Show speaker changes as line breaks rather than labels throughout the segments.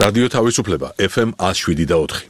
რადიო თავისუფლება FM 107.4.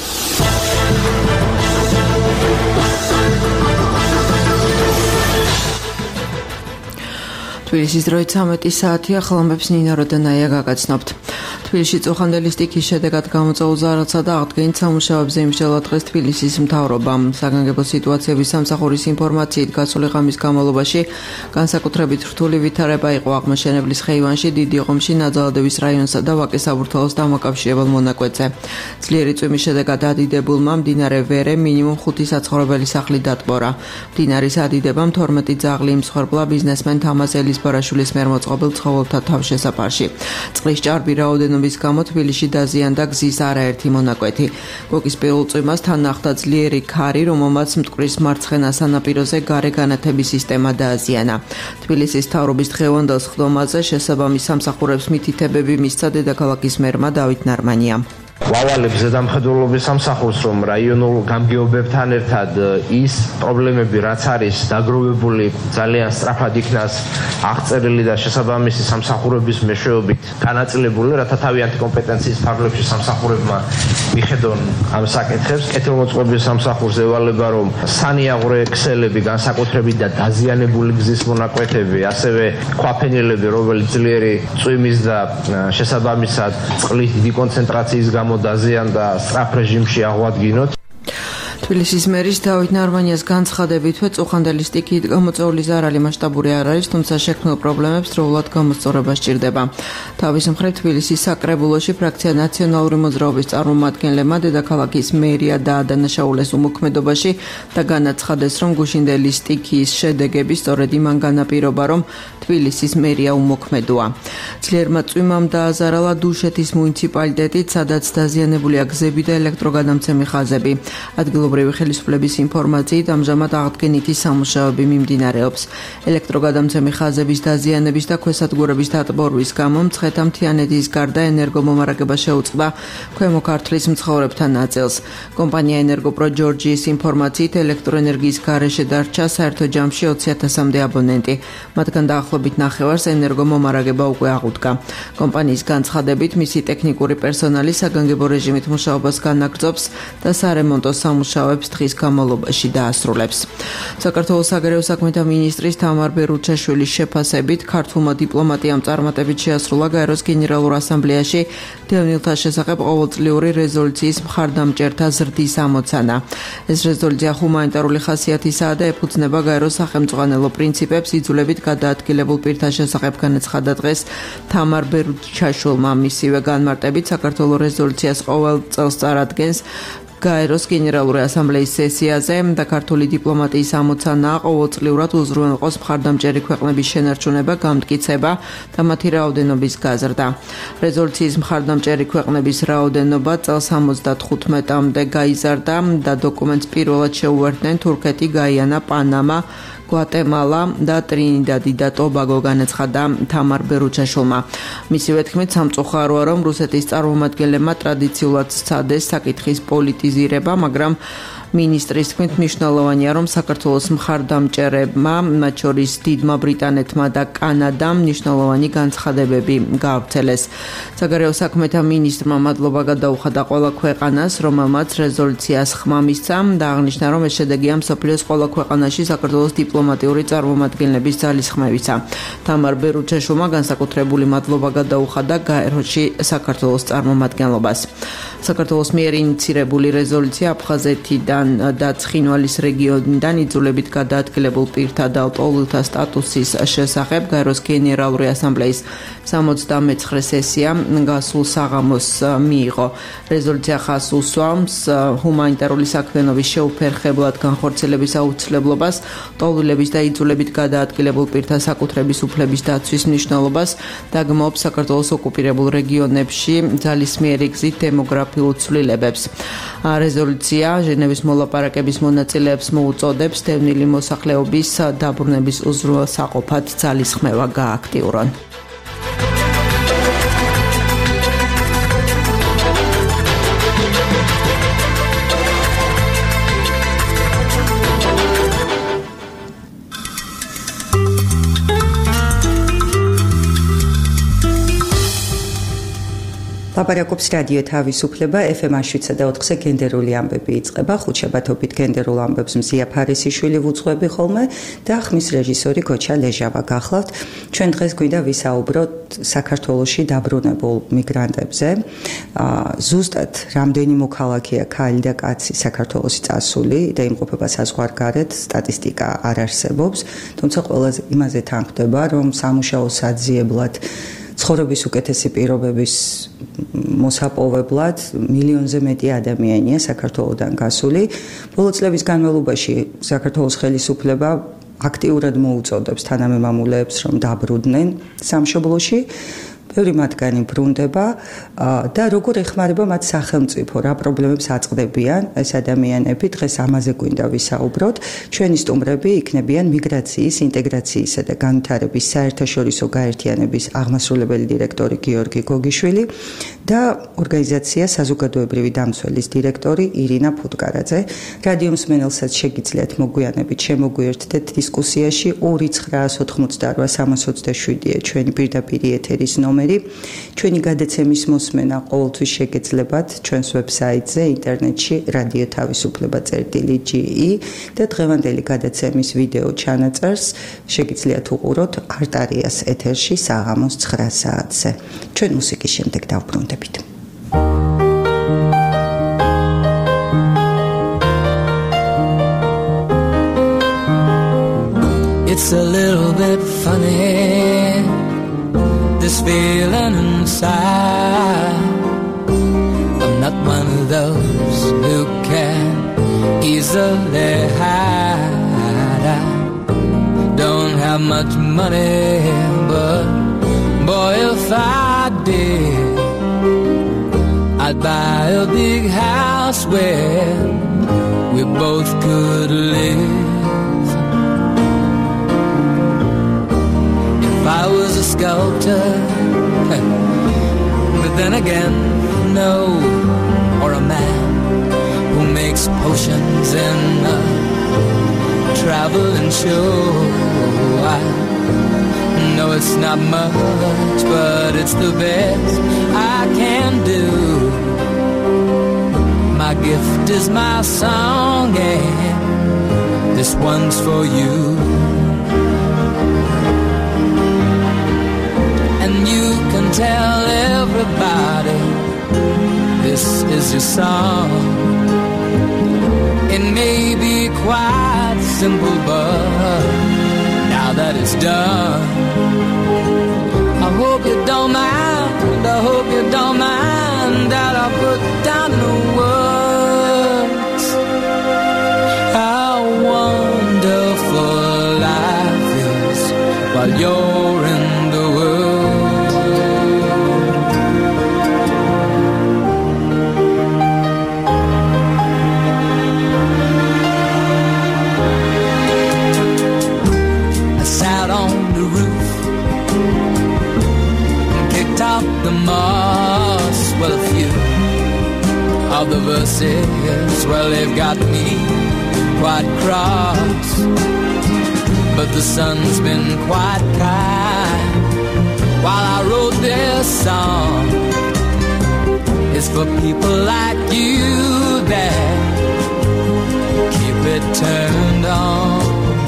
თბილისის დროით 13 საათია, ხლამებს ნინა როდანაია გაგაცნობთ. თბილისში წუხანდელი სტიქის შედეგად გამოწვეულ ზარალსა და აღდგენით სამუშაოებზე იმსჯელა დღეს თბილისის მთავრობამ. საგანგებო სიტუაციების სამსახურის ინფორმაციით გასული ღამის განმავლობაში განსაკუთრებით რთული ვითარება იყო აღმაშენებლის ხეივანში, დიდი ღომში, ნაძალადევის რაიონსა და ვაკის საბურთალოს დამაკავშირებელ მონაკვეთზე. ძლიერი წვიმის შედეგად ადიდებულმა მდინარე ვერე მინიმუმ 5 საცხოვრებელი სახლი დატბორა. მდინარის ადიდებამ 12 ძაღლი იმსხვერპლა ბიზნესმენ თამაზ ელისბარაშვილის მიერ მოწყობილ ცხოველთა თავშესაფარში. წყლის ჭარბი რაოდენობის გამო თბილისში დაზიანდა გზის არაერთი მონაკვეთი. გოკის პირველ წვიმას თან ახლდა ძლიერი ქარი, რომელმაც მტკვრის მარცხენა სანაპიროზე გარე განათების სისტემა დააზიანა. თბილისის მთავრობის დღევანდელ სხდომაზე შესაბამის სამსახურებს მითითებები მისცა დედაქალაქის მერმა დავით ნარმანიამ.
ვავალებს ზედამხედველობის სამსახურს, რომ რაიონულ გამგეობებთან ერთად ის პრობლემები, რაც არის დაგროვებული, ძალიან სწრაფად იქნას აღწერილი და შესაბამისი სამსახურების მეშვეობით განაწილებული, რათა თავიანთი კომპეტენციის ფარგლებში სამსახურებმა მიხედონ ამ საკითხებს. კეთილმოწყობის სამსახურს ევალება, რომ სანიაღვრე ქსელები, განსაკუთრებით და დაზიანებული გზის მონაკვეთები, ასევე ქვაფენილები, რომელიც ძლიერი წვიმის და შესაბამისად წყლის დიდი კონცენტრაციის გამო დაზიანდა სწრაფ რეჟიმში აღვადგინოთ.
თბილისის მერის დავით ნარმანიას განცხადებითვე წუხანდელი სტიქით გამოწვეული ზარალი მასშტაბური არ არის, თუმცა შექმნილ პრობლემებს დროულად გამოსწორება სჭირდება. თავის მხრივ თბილისის საკრებულოში ფრაქცია ნაციონალური მოძრაობის წარმომადგენლებმა დედაქალაქის მერია დაადანაშაულეს უმოქმედობაში და განაცხადეს, რომ გუშინდელი სტიქიის შედეგები სწორედ იმან განაპირობა, რომ თბილისის მერია უმოქმედოა. ძლიერმა წვიმამ დააზარალა დუშეთის მუნიციპალიტეტით, სადაც დაზიანებულია გზები და ელექტროგადამცემი ხაზები. ადგილობრივი ხელისუფლების ინფორმაციით ამჟამად აღდგენითი სამუშაოები მიმდინარეობს. ელექტროგადამცემი ხაზების დაზიანების და ქვესადგურების დატბორვის გამო მცხეთა-მთიანეთის გარდა ენერგომომარაგება შეუწყდა ქვემო ქართლის მცხოვრებთა ნაწილს. კომპანია ენერგოპრო ჯორჯიის ინფორმაციით ელექტროენერგიის გარეშე დარჩა საერთო ჯამში 20,000-მდე აბონენტი. მათგან დაახლოებით ნახევარს ენერგომომარაგება უკვე აღუდგა. კომპანიის განცხადებით მისი ტექნიკური პერსონალი საგანგებო რეჟიმით მუშაობას განაგრძობს და სარემონტო სამუშაოებს დღის განმავლობაში დაასრულებს. საქართველოს საგარეო საქმეთა მინისტრის თამარ ბერუჩაშვილის შეფასებით ქართულმა დიპლომატიამ წარმატებით შეასრულა გაეროს გენერალურ ასამბლეაში დევნილთა შესახებ ყოველწლიური რეზოლუციის მხარდამჭერთა ზრდის ამოცანა. ეს რეზოლუცია ჰუმანიტარული ხასიათისაა და ეფუძნება გაეროს სახელმწიფო პრინციპებს, იძულებით გადაადგილებულ პირთა შესახებ განაცხადა დღეს თამარ ბერუჩაშვილმა. მისივე განმარტებით საქართველოს რეზოლუციას ყოველ წელს წარადგენს გაეროს გენერალური ასამბლეის სესიაზე და ქართული დიპლომატიის ამოცანაა ყოველწლიურად უზრუნველყოს მხარდამჭერი ქვეყნების შენარჩუნება, გამტკიცება და მათი რაოდენობის გაზრდა. რეზოლუციის მხარდამჭერი ქვეყნების რაოდენობა წელს 75-მდე გაიზარდა და დოკუმენტს პირველად შეუერთდნენ თურქეთი, გაიანა, პანამა, გვატემალა და ტრინიდადი და ტობაგო, განაცხადა თამარ ბერუჩაშვილმა. მისივე თქმით, სამწუხაროა, რომ რუსეთის წარმომადგენლებმა ტრადიციულად სცადეს საკითხის პოლიტიზირება, მაგრამ მინისტრის თქმით მნიშვნელოვანია, რომ საქართველოს მხარდამჭერებმა, მათ შორის დიდმა ბრიტანეთმა და კანადამ მნიშვნელოვანი განცხადებები გაავრცელეს. საგარეო საქმეთა მინისტრმა მადლობა გადაუხადა ყველა ქვეყანას, რომელმაც რეზოლუციას ხმა მისცა და აღნიშნა, რომ ეს შედეგია მსოფლიოს ყველა ქვეყანაში საქართველოს დიპლომატიური წარმომადგენლების ძალისხმევისა. თამარ ბერუჩაშვილმა განსაკუთრებული მადლობა გადაუხადა გაეროში საქართველოს წარმომადგენლობას. საქართველოს მიერ ინიცირებული რეზოლუცია აფხაზეთიდან და ცხინვალის რეგიონიდან იძულებით გადაადგილებულ პირთა და პოლიტთა სტატუსის შესახებ გაეროს გენერალური ასამბლეის 69 სესია გასულ საღამოს მიიღო. რეზოლუცია ხაზს უსვამს ჰუმანიტარული საქმიანობის შეუფერხებლად განხორციელების აუცილებლობას, ტოლვილების და იძულებით გადაადგილებულ პირთა საკუთრების უფლების დაცვის მნიშვნელობას და გმობს საქართველოს ოკუპირებულ რეგიონებში ძალისმიერი გზით დემოგრაფიულ ცვლილებებს. რეზოლუცია ჟენევის მოლაპარაკების მონაწილეებს მოუწოდებს დევნილი მოსახლეობის დაბრუნების უზრუნველსაყოფად ძალისხმევა გააქტიურონ.
ლაპარაკობს რადიო თავისუფლება FM 7.4-ზე გენდერული ამბები იწყება, ხუთშაბათობით გენდერულ ამბებს მზია ფარისიშვილი ვუძღვები ხოლმე და ხმის რეჟისორი გოჩა ლეჟავა გახლავთ. ჩვენ დღეს გვინდა ვისაუბროთ საქართველოში დაბრუნებულ მიგრანტებზე. ზუსტად რამდენი მოქალაქეა ქალი და კაცი საქართველოში წასული და იმყოფება საზღვარგარეთ, სტატისტიკა არ არსებობს, თუმცა ყველაზე იმაზე თანხმდება, რომ სამუშაო საძიებლად ცხოვრების უკეთესი პირობების მოსაპოვებლად მილიონზე მეტი ადამიანია საქართველოდან გასული. ბოლო წლების განმავლობაში საქართველოს ხელისუფლება აქტიურად მოუწოდებს თანამემამულეებს, რომ დაბრუნდნენ სამშობლოში. ბევრი მათგანი ბრუნდება და როგორ ეხმარება მათ სახელმწიფო, რა პრობლემებს აწყდებიან ეს ადამიანები, დღეს ამაზე გვინდა ვისაუბროთ. ჩვენი სტუმრები იქნებიან მიგრაციის, ინტეგრაციისა და განვითარების საერთაშორისო გაერთიანების აღმასრულებელი დირექტორი გიორგი გოგიშვილი და ორგანიზაცია საზოგადოებრივი დამცველის დირექტორი ირინა ფუტკარაძე. რადიო მსმენელსაც შეგიძლიათ მოგვიანებით შემოგვიერთდეთ დისკუსიაში 2988327-ია ჩვენი პირდაპირი ეთერის ნომერი. ჩვენი გადაცემის მოსმენა ყოველთვის შეგეძლებათ ჩვენს ვებსაიტზე, ინტერნეტში radio-tavisupleba.ge და დღევანდელი გადაცემის ვიდეო ჩანაწერს შეგიძლიათ უყუროთ არტარიას ეთერში საღამოს 9 საათზე. ჩვენ მუსიკის შემდეგ დავბრუნდებით.
It's a little bit funny, this feeling inside. I'm not one of those who can easily hide. I don't have much money, but boy, if I did, I'd buy a big house where we both could live. If I was a sculptor, but then again, no, or a man who makes potions in a traveling show. I know it's not much, but it's the best I can do. My gift is my song, and this one's for you. And you can tell everybody this is your song. It may be quite simple, but now that it's done, I hope you don't mind, I hope you don't mind that I put down the words how wonderful life is while you're in the world. The moss, well, a few of the verses, well, they've got me quite cross, but the sun's been quite kind while I wrote this song. It's for people like you that keep it turned on.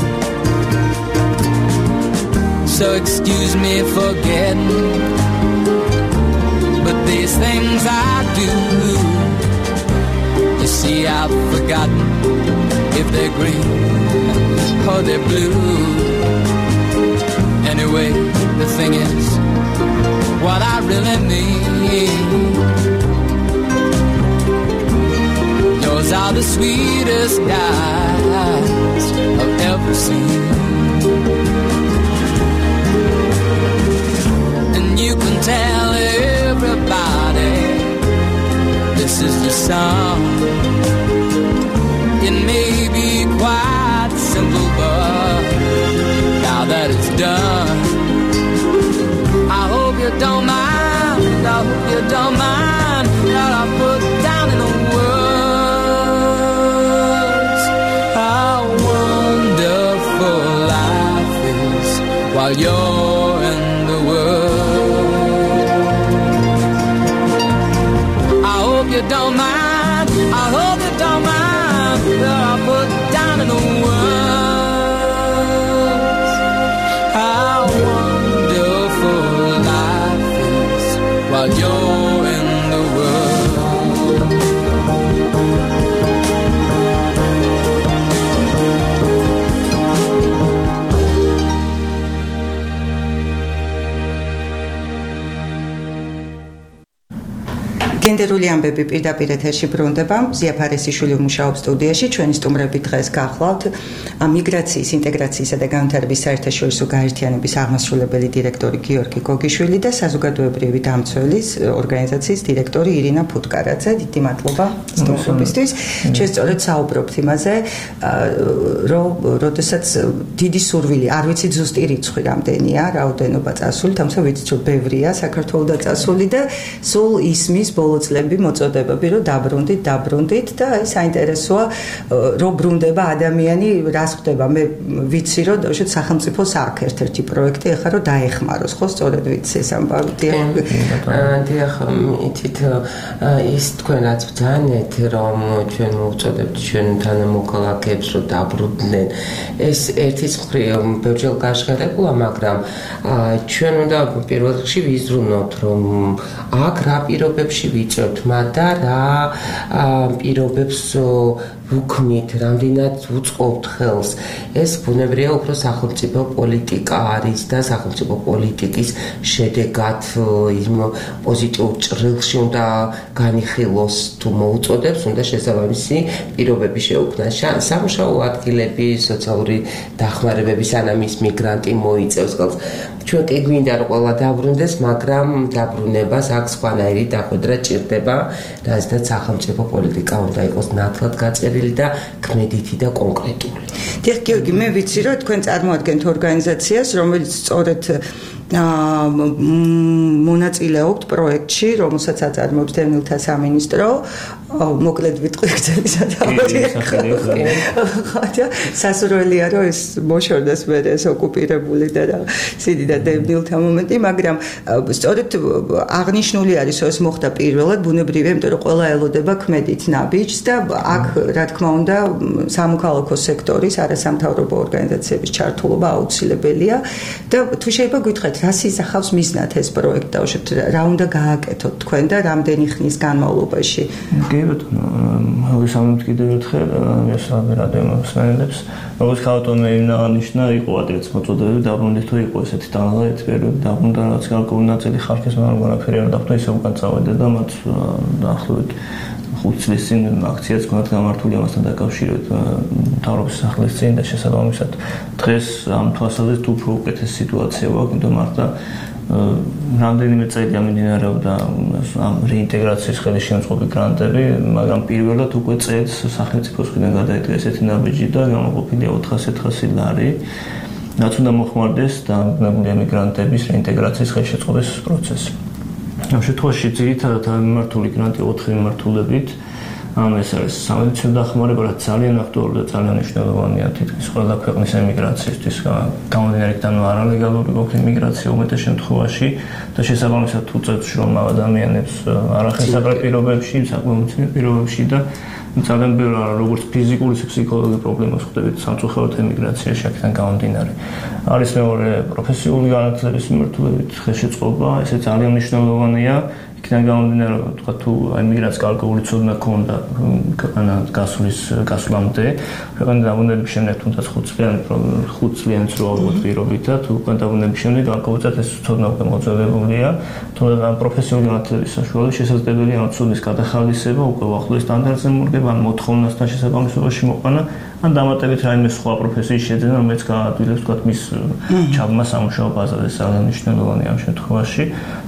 So excuse me for getting, but these things I do, you see, I've forgotten if they're green or they're blue. Anyway, the thing is, what I really mean, yours are the sweetest eyes I've ever seen. And you can tell everybody this is your song. It may be quite simple, but now that it's done, I hope you don't mind, I hope you don't mind that I put down in the words how wonderful life is while you're in the world. while you're in the world.
გენდერული ამბები პირდაპირ ეთერში ბრუნდება. ზია ფარესიშვილი მუშაობს სტუდიაში. ჩვენი სტუმრები დღეს გახლავთ მიგრაციის, ინტეგრაციისა და განვითარების საერთაშორისო გაერთიანების აღმასრულებელი დირექტორი გიორგი გოგიშვილი და საზოგადოებრივი დამცველის ორგანიზაციის დირექტორი ირინა ფუტკარაძე. დიდი მადლობა სტუმრობისთვის. ჩვენ სწორედ საუბრობთ იმაზე, რომ როდესაც დიდი სურვილი, არ ვიცი ზუსტი რიცხვი რამდენია, რაოდენობა წასული, თუმცა ვიცით, რომ ბევრია საქართველოს წასული და სულ ისმის ბოლოწლები მოწოდებები, რომ დაბრუნდით და აი საინტერესოა, რომ ბრუნდება ადამიანი, რას ხდება. მე ვიცი, რომ დავშოთ სახელმწიფოს აქვს ერთ-ერთი პროექტი, ეხლა რომ დაეხმაროს, ხო, სწორედ ვიცი ეს ამბავი.
დიახ, იცით ის თქვენ რაც ბრძანეთ, რომ ჩვენ მოვუწოდებთ ჩვენ თანამოქალაქეებს, რომ დაბრუნდნენ. ეს ერთის მხრივ ბევრჯერ გაჟღერებულა, მაგრამ ჩვენ უნდა პირველ რიგში ვიზრუნოთ, რომ აქ რა პირობებში ვიწევთ მათ და რა პირობებს ვუქმნით, რამდენად უწყობთ ხელს. ეს ბუნებრივია უფრო სახელმწიფო პოლიტიკა არის და სახელმწიფო პოლიტიკის შედეგად იმ პოზიტიურ ჭრილში უნდა განიხილოს თუ მოუწოდებს, უნდა შესაბამისი პირობები შეუქმნას. სამუშაო ადგილები, სოციალური დახმარებები, სანამ ის მიგრანტი მოიწევს ხელს. ჩვენ კი გვინდა რომ ყველა დაბრუნდეს, მაგრამ დაბრუნებას აქ სხვანაირი დახვედრა ჭირდება, რადგან სახელმწიფო პოლიტიკა უნდა იყოს ნათლად გაწერილი და ქმედითი და კონკრეტული.
დიახ, გიორგი, მე ვიცი, რომ თქვენ წარმოადგენთ ორგანიზაციას, რომელიც სწორედ მონაწილეობთ პროექტში, რომელსაც აწარმოებს დევნილთა სამინისტრო. მოკლედ ვიტყვი სასურველია, რომ ეს მოშორდეს მე ეს ოკუპირებული და სიდი და დევნილთა მომენტი, მაგრამ სწორედ აღნიშნული არის, რომ ეს მოხდა პირველად, ბუნებრივია, იმიტომ რომ ყველა ელოდება ქმედით ნაბიჯს და აქ, რა თქმა უნდა, სამოქალაქო სექტორის, არასამთავრობო ორგანიზაციების ჩართულობა აუცილებელია და თუ შეიძლება გითხრათ, რას ისახავს მიზნად ეს პროექტი და რა უნდა გააკეთოთ თქვენ და რამდენი ხნის განმავლობაში?
კი ბატონო, მოგესალმებით კიდევ ერთხელ, მესამე რადიომოსმენელებს. როგორც ხალხმა აღნიშნა, იყო ადრეც მოწოდებები დაბრუნდით, თუ იყო ესეთი თანხმობით პერიოდი დაბრუნდა, რაც გარკვეული ნაწილი ხალხის მაგრამ არ დახვდა, ისე უკან წავედა და მათ დაახლოებით 5 წლის წინ აქციაც გქონდათ გამართული ამასთან დაკავშირებით მთავრობის სახლის წინ და შესაბამისად დღეს ამ თვალსაზრისით უფრო უკეთესი სიტუაცია ვაქვს, იმიტომ მართლა რამდენიმე წელი ამდინარეობდა ამ რეინტეგრაციის ხელისშემწყობი გრანტები, მაგრამ პირველად უკვე წელს სახელმწიფოს მხრიდან გადაიდგა ესეთი ნაბიჯი და გამოყოფილია 400 ლარი, რაც უნდა მოხმარდეს დამგნებული ემიგრანტების რეინტეგრაციის ხელშეწყობის პროცესში. ამ შემთხვევაში ძირითადად მიმართული გრანტი 4 მიმართულებით, ეს არის სამედიცინო დახმარება, რაც ძალიან აქტუალური და ძალიან მნიშვნელოვანია თითქმის ყველა ქვეყნის ემიგრაციისთვის, გამომდინარე და არალეგალური ყოფილი მიგრაცია უმეტეს შემთხვევაში და შესაბამისად თუ წევს შრომა ადამიანებს არახელსაყრელ პირობებში, საკმაოდ პირობებში და ძალიან ბევრი როგორც ფიზიკური, ფსიქოლოგიური პრობლემას ხვდებით სამწუხაროდ ემიგრაციაში აქედან გამომდინარე. არის მეორე პროფესიული განათლების მიმართულებით ხელშეწყობა, ესე ძალიან მნიშვნელოვანია. იქიდან გამომდინარე, თქვა თუ ემიგრანტს გარკვეული ცოდნა ჰქონდა ქვეყანა გასვლამდე, ქვეყანა დაბრუნების შემდეგ თუნდაც 5 წლიანი ცრუავად პირობითა, თუ ქვეყანა დაბრუნების შემდეგ გარკვეულწილად ეს ცოდნა უკვე მოწოდებულია, თუმცა პროფესიული განათლების საშუალებით შესაძლებელია ამ ცოდნის გადახალისება, უკვე უახლოეს სტანდარტზე მორგება, ან მოთხოვნასთან შესაბამისობაში მოყვანა, ან დამატებით რაიმე სხვა პროფესიის შეძენა, რომელიც გაადვილებს თქვა მის ჩაბმა სამუშაო ბაზაზე, ძალიან მნიშვნელოვანია ამ შემთხვევაში.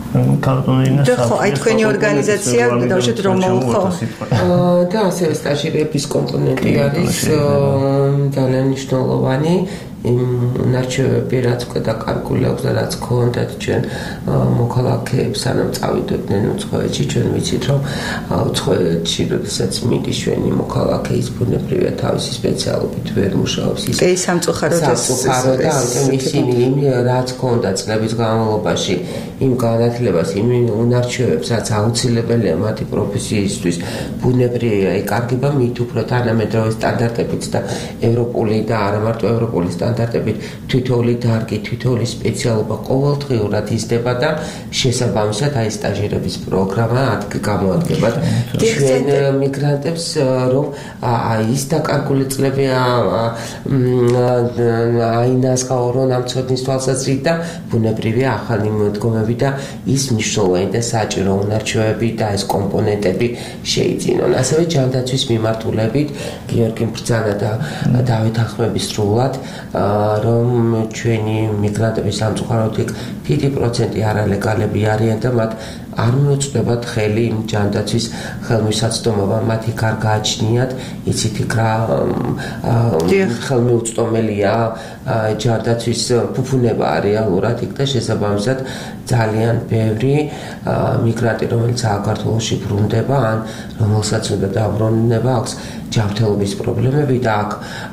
აი თქვენი ორგანიზაცია დავშეთ რომ ხო
და ასევე სტაჟირების კომპონენტი არის ძალიან მნიშვნელოვანი იმ არჩევები რაც უკვე დაკარგულებს და რაც გქონდათ ჩვენ მოქალაქეებს სანამ წავიდნენ უცხოეთში ჩვენ ვიცით რომ უცხოეთში როდესაც მიდის ჩვენი მოქალაქე ის ბუნებრივია თავისი სპეციალობით ვერ მუშაობს ის
სამწუხაროდ
და ისინი იმ რაც გქონდათ წლების განმავლობაში იმ განათლებას იმ უნარჩვევებს რაც აუცილებელია მათი პროფესიისთვის ბუნებრივია იკარგება მით უფრო თანამედროვე სტანდარტებით და ევროპული და არა მარტო ევროპული სტანდარტებით თითოეული დარგი, თითოეული სპეციალობა ყოველდღიურად იზრდება და შესაბამისად აი სტაჟირების პროგრამა გამოადგება ჩვენ მიგრანტებს რომ ის დაკარგული წლები აინასხაო რომ ამ ცოდნის თვალსაზრისით და ბუნებრივია ახალი მოდგომები და ის მნიშვნელოვანი და საჭირო უნარჩვევები და ეს კომპონენტები შეიძინონ. ასევე ჯანდაცვის მიმართულებით გიორგი ბრძანა და დავით ახმების სრულად რომ ჩვენი მიგრანტების სამწუხაროდ დიდი პროცენტი არალეგალები არიან და მათ არ მიუწვდებათ ხელი იმ ჯანდაცვის ხელმისაწვდომობა მათი არ გააჩნიათ იცით იქ რა ხელმიუწვდომელია ჯანდაცვის ფუფუნება რეალურად იქ და შესაბამისად ძალიან ბევრი მიგრანტი რომელიც საქართველოში ბრუნდება ან რომელსაც უნდა დაბრუნება აქვს ჯანმრთელობის პრობლემები და აქ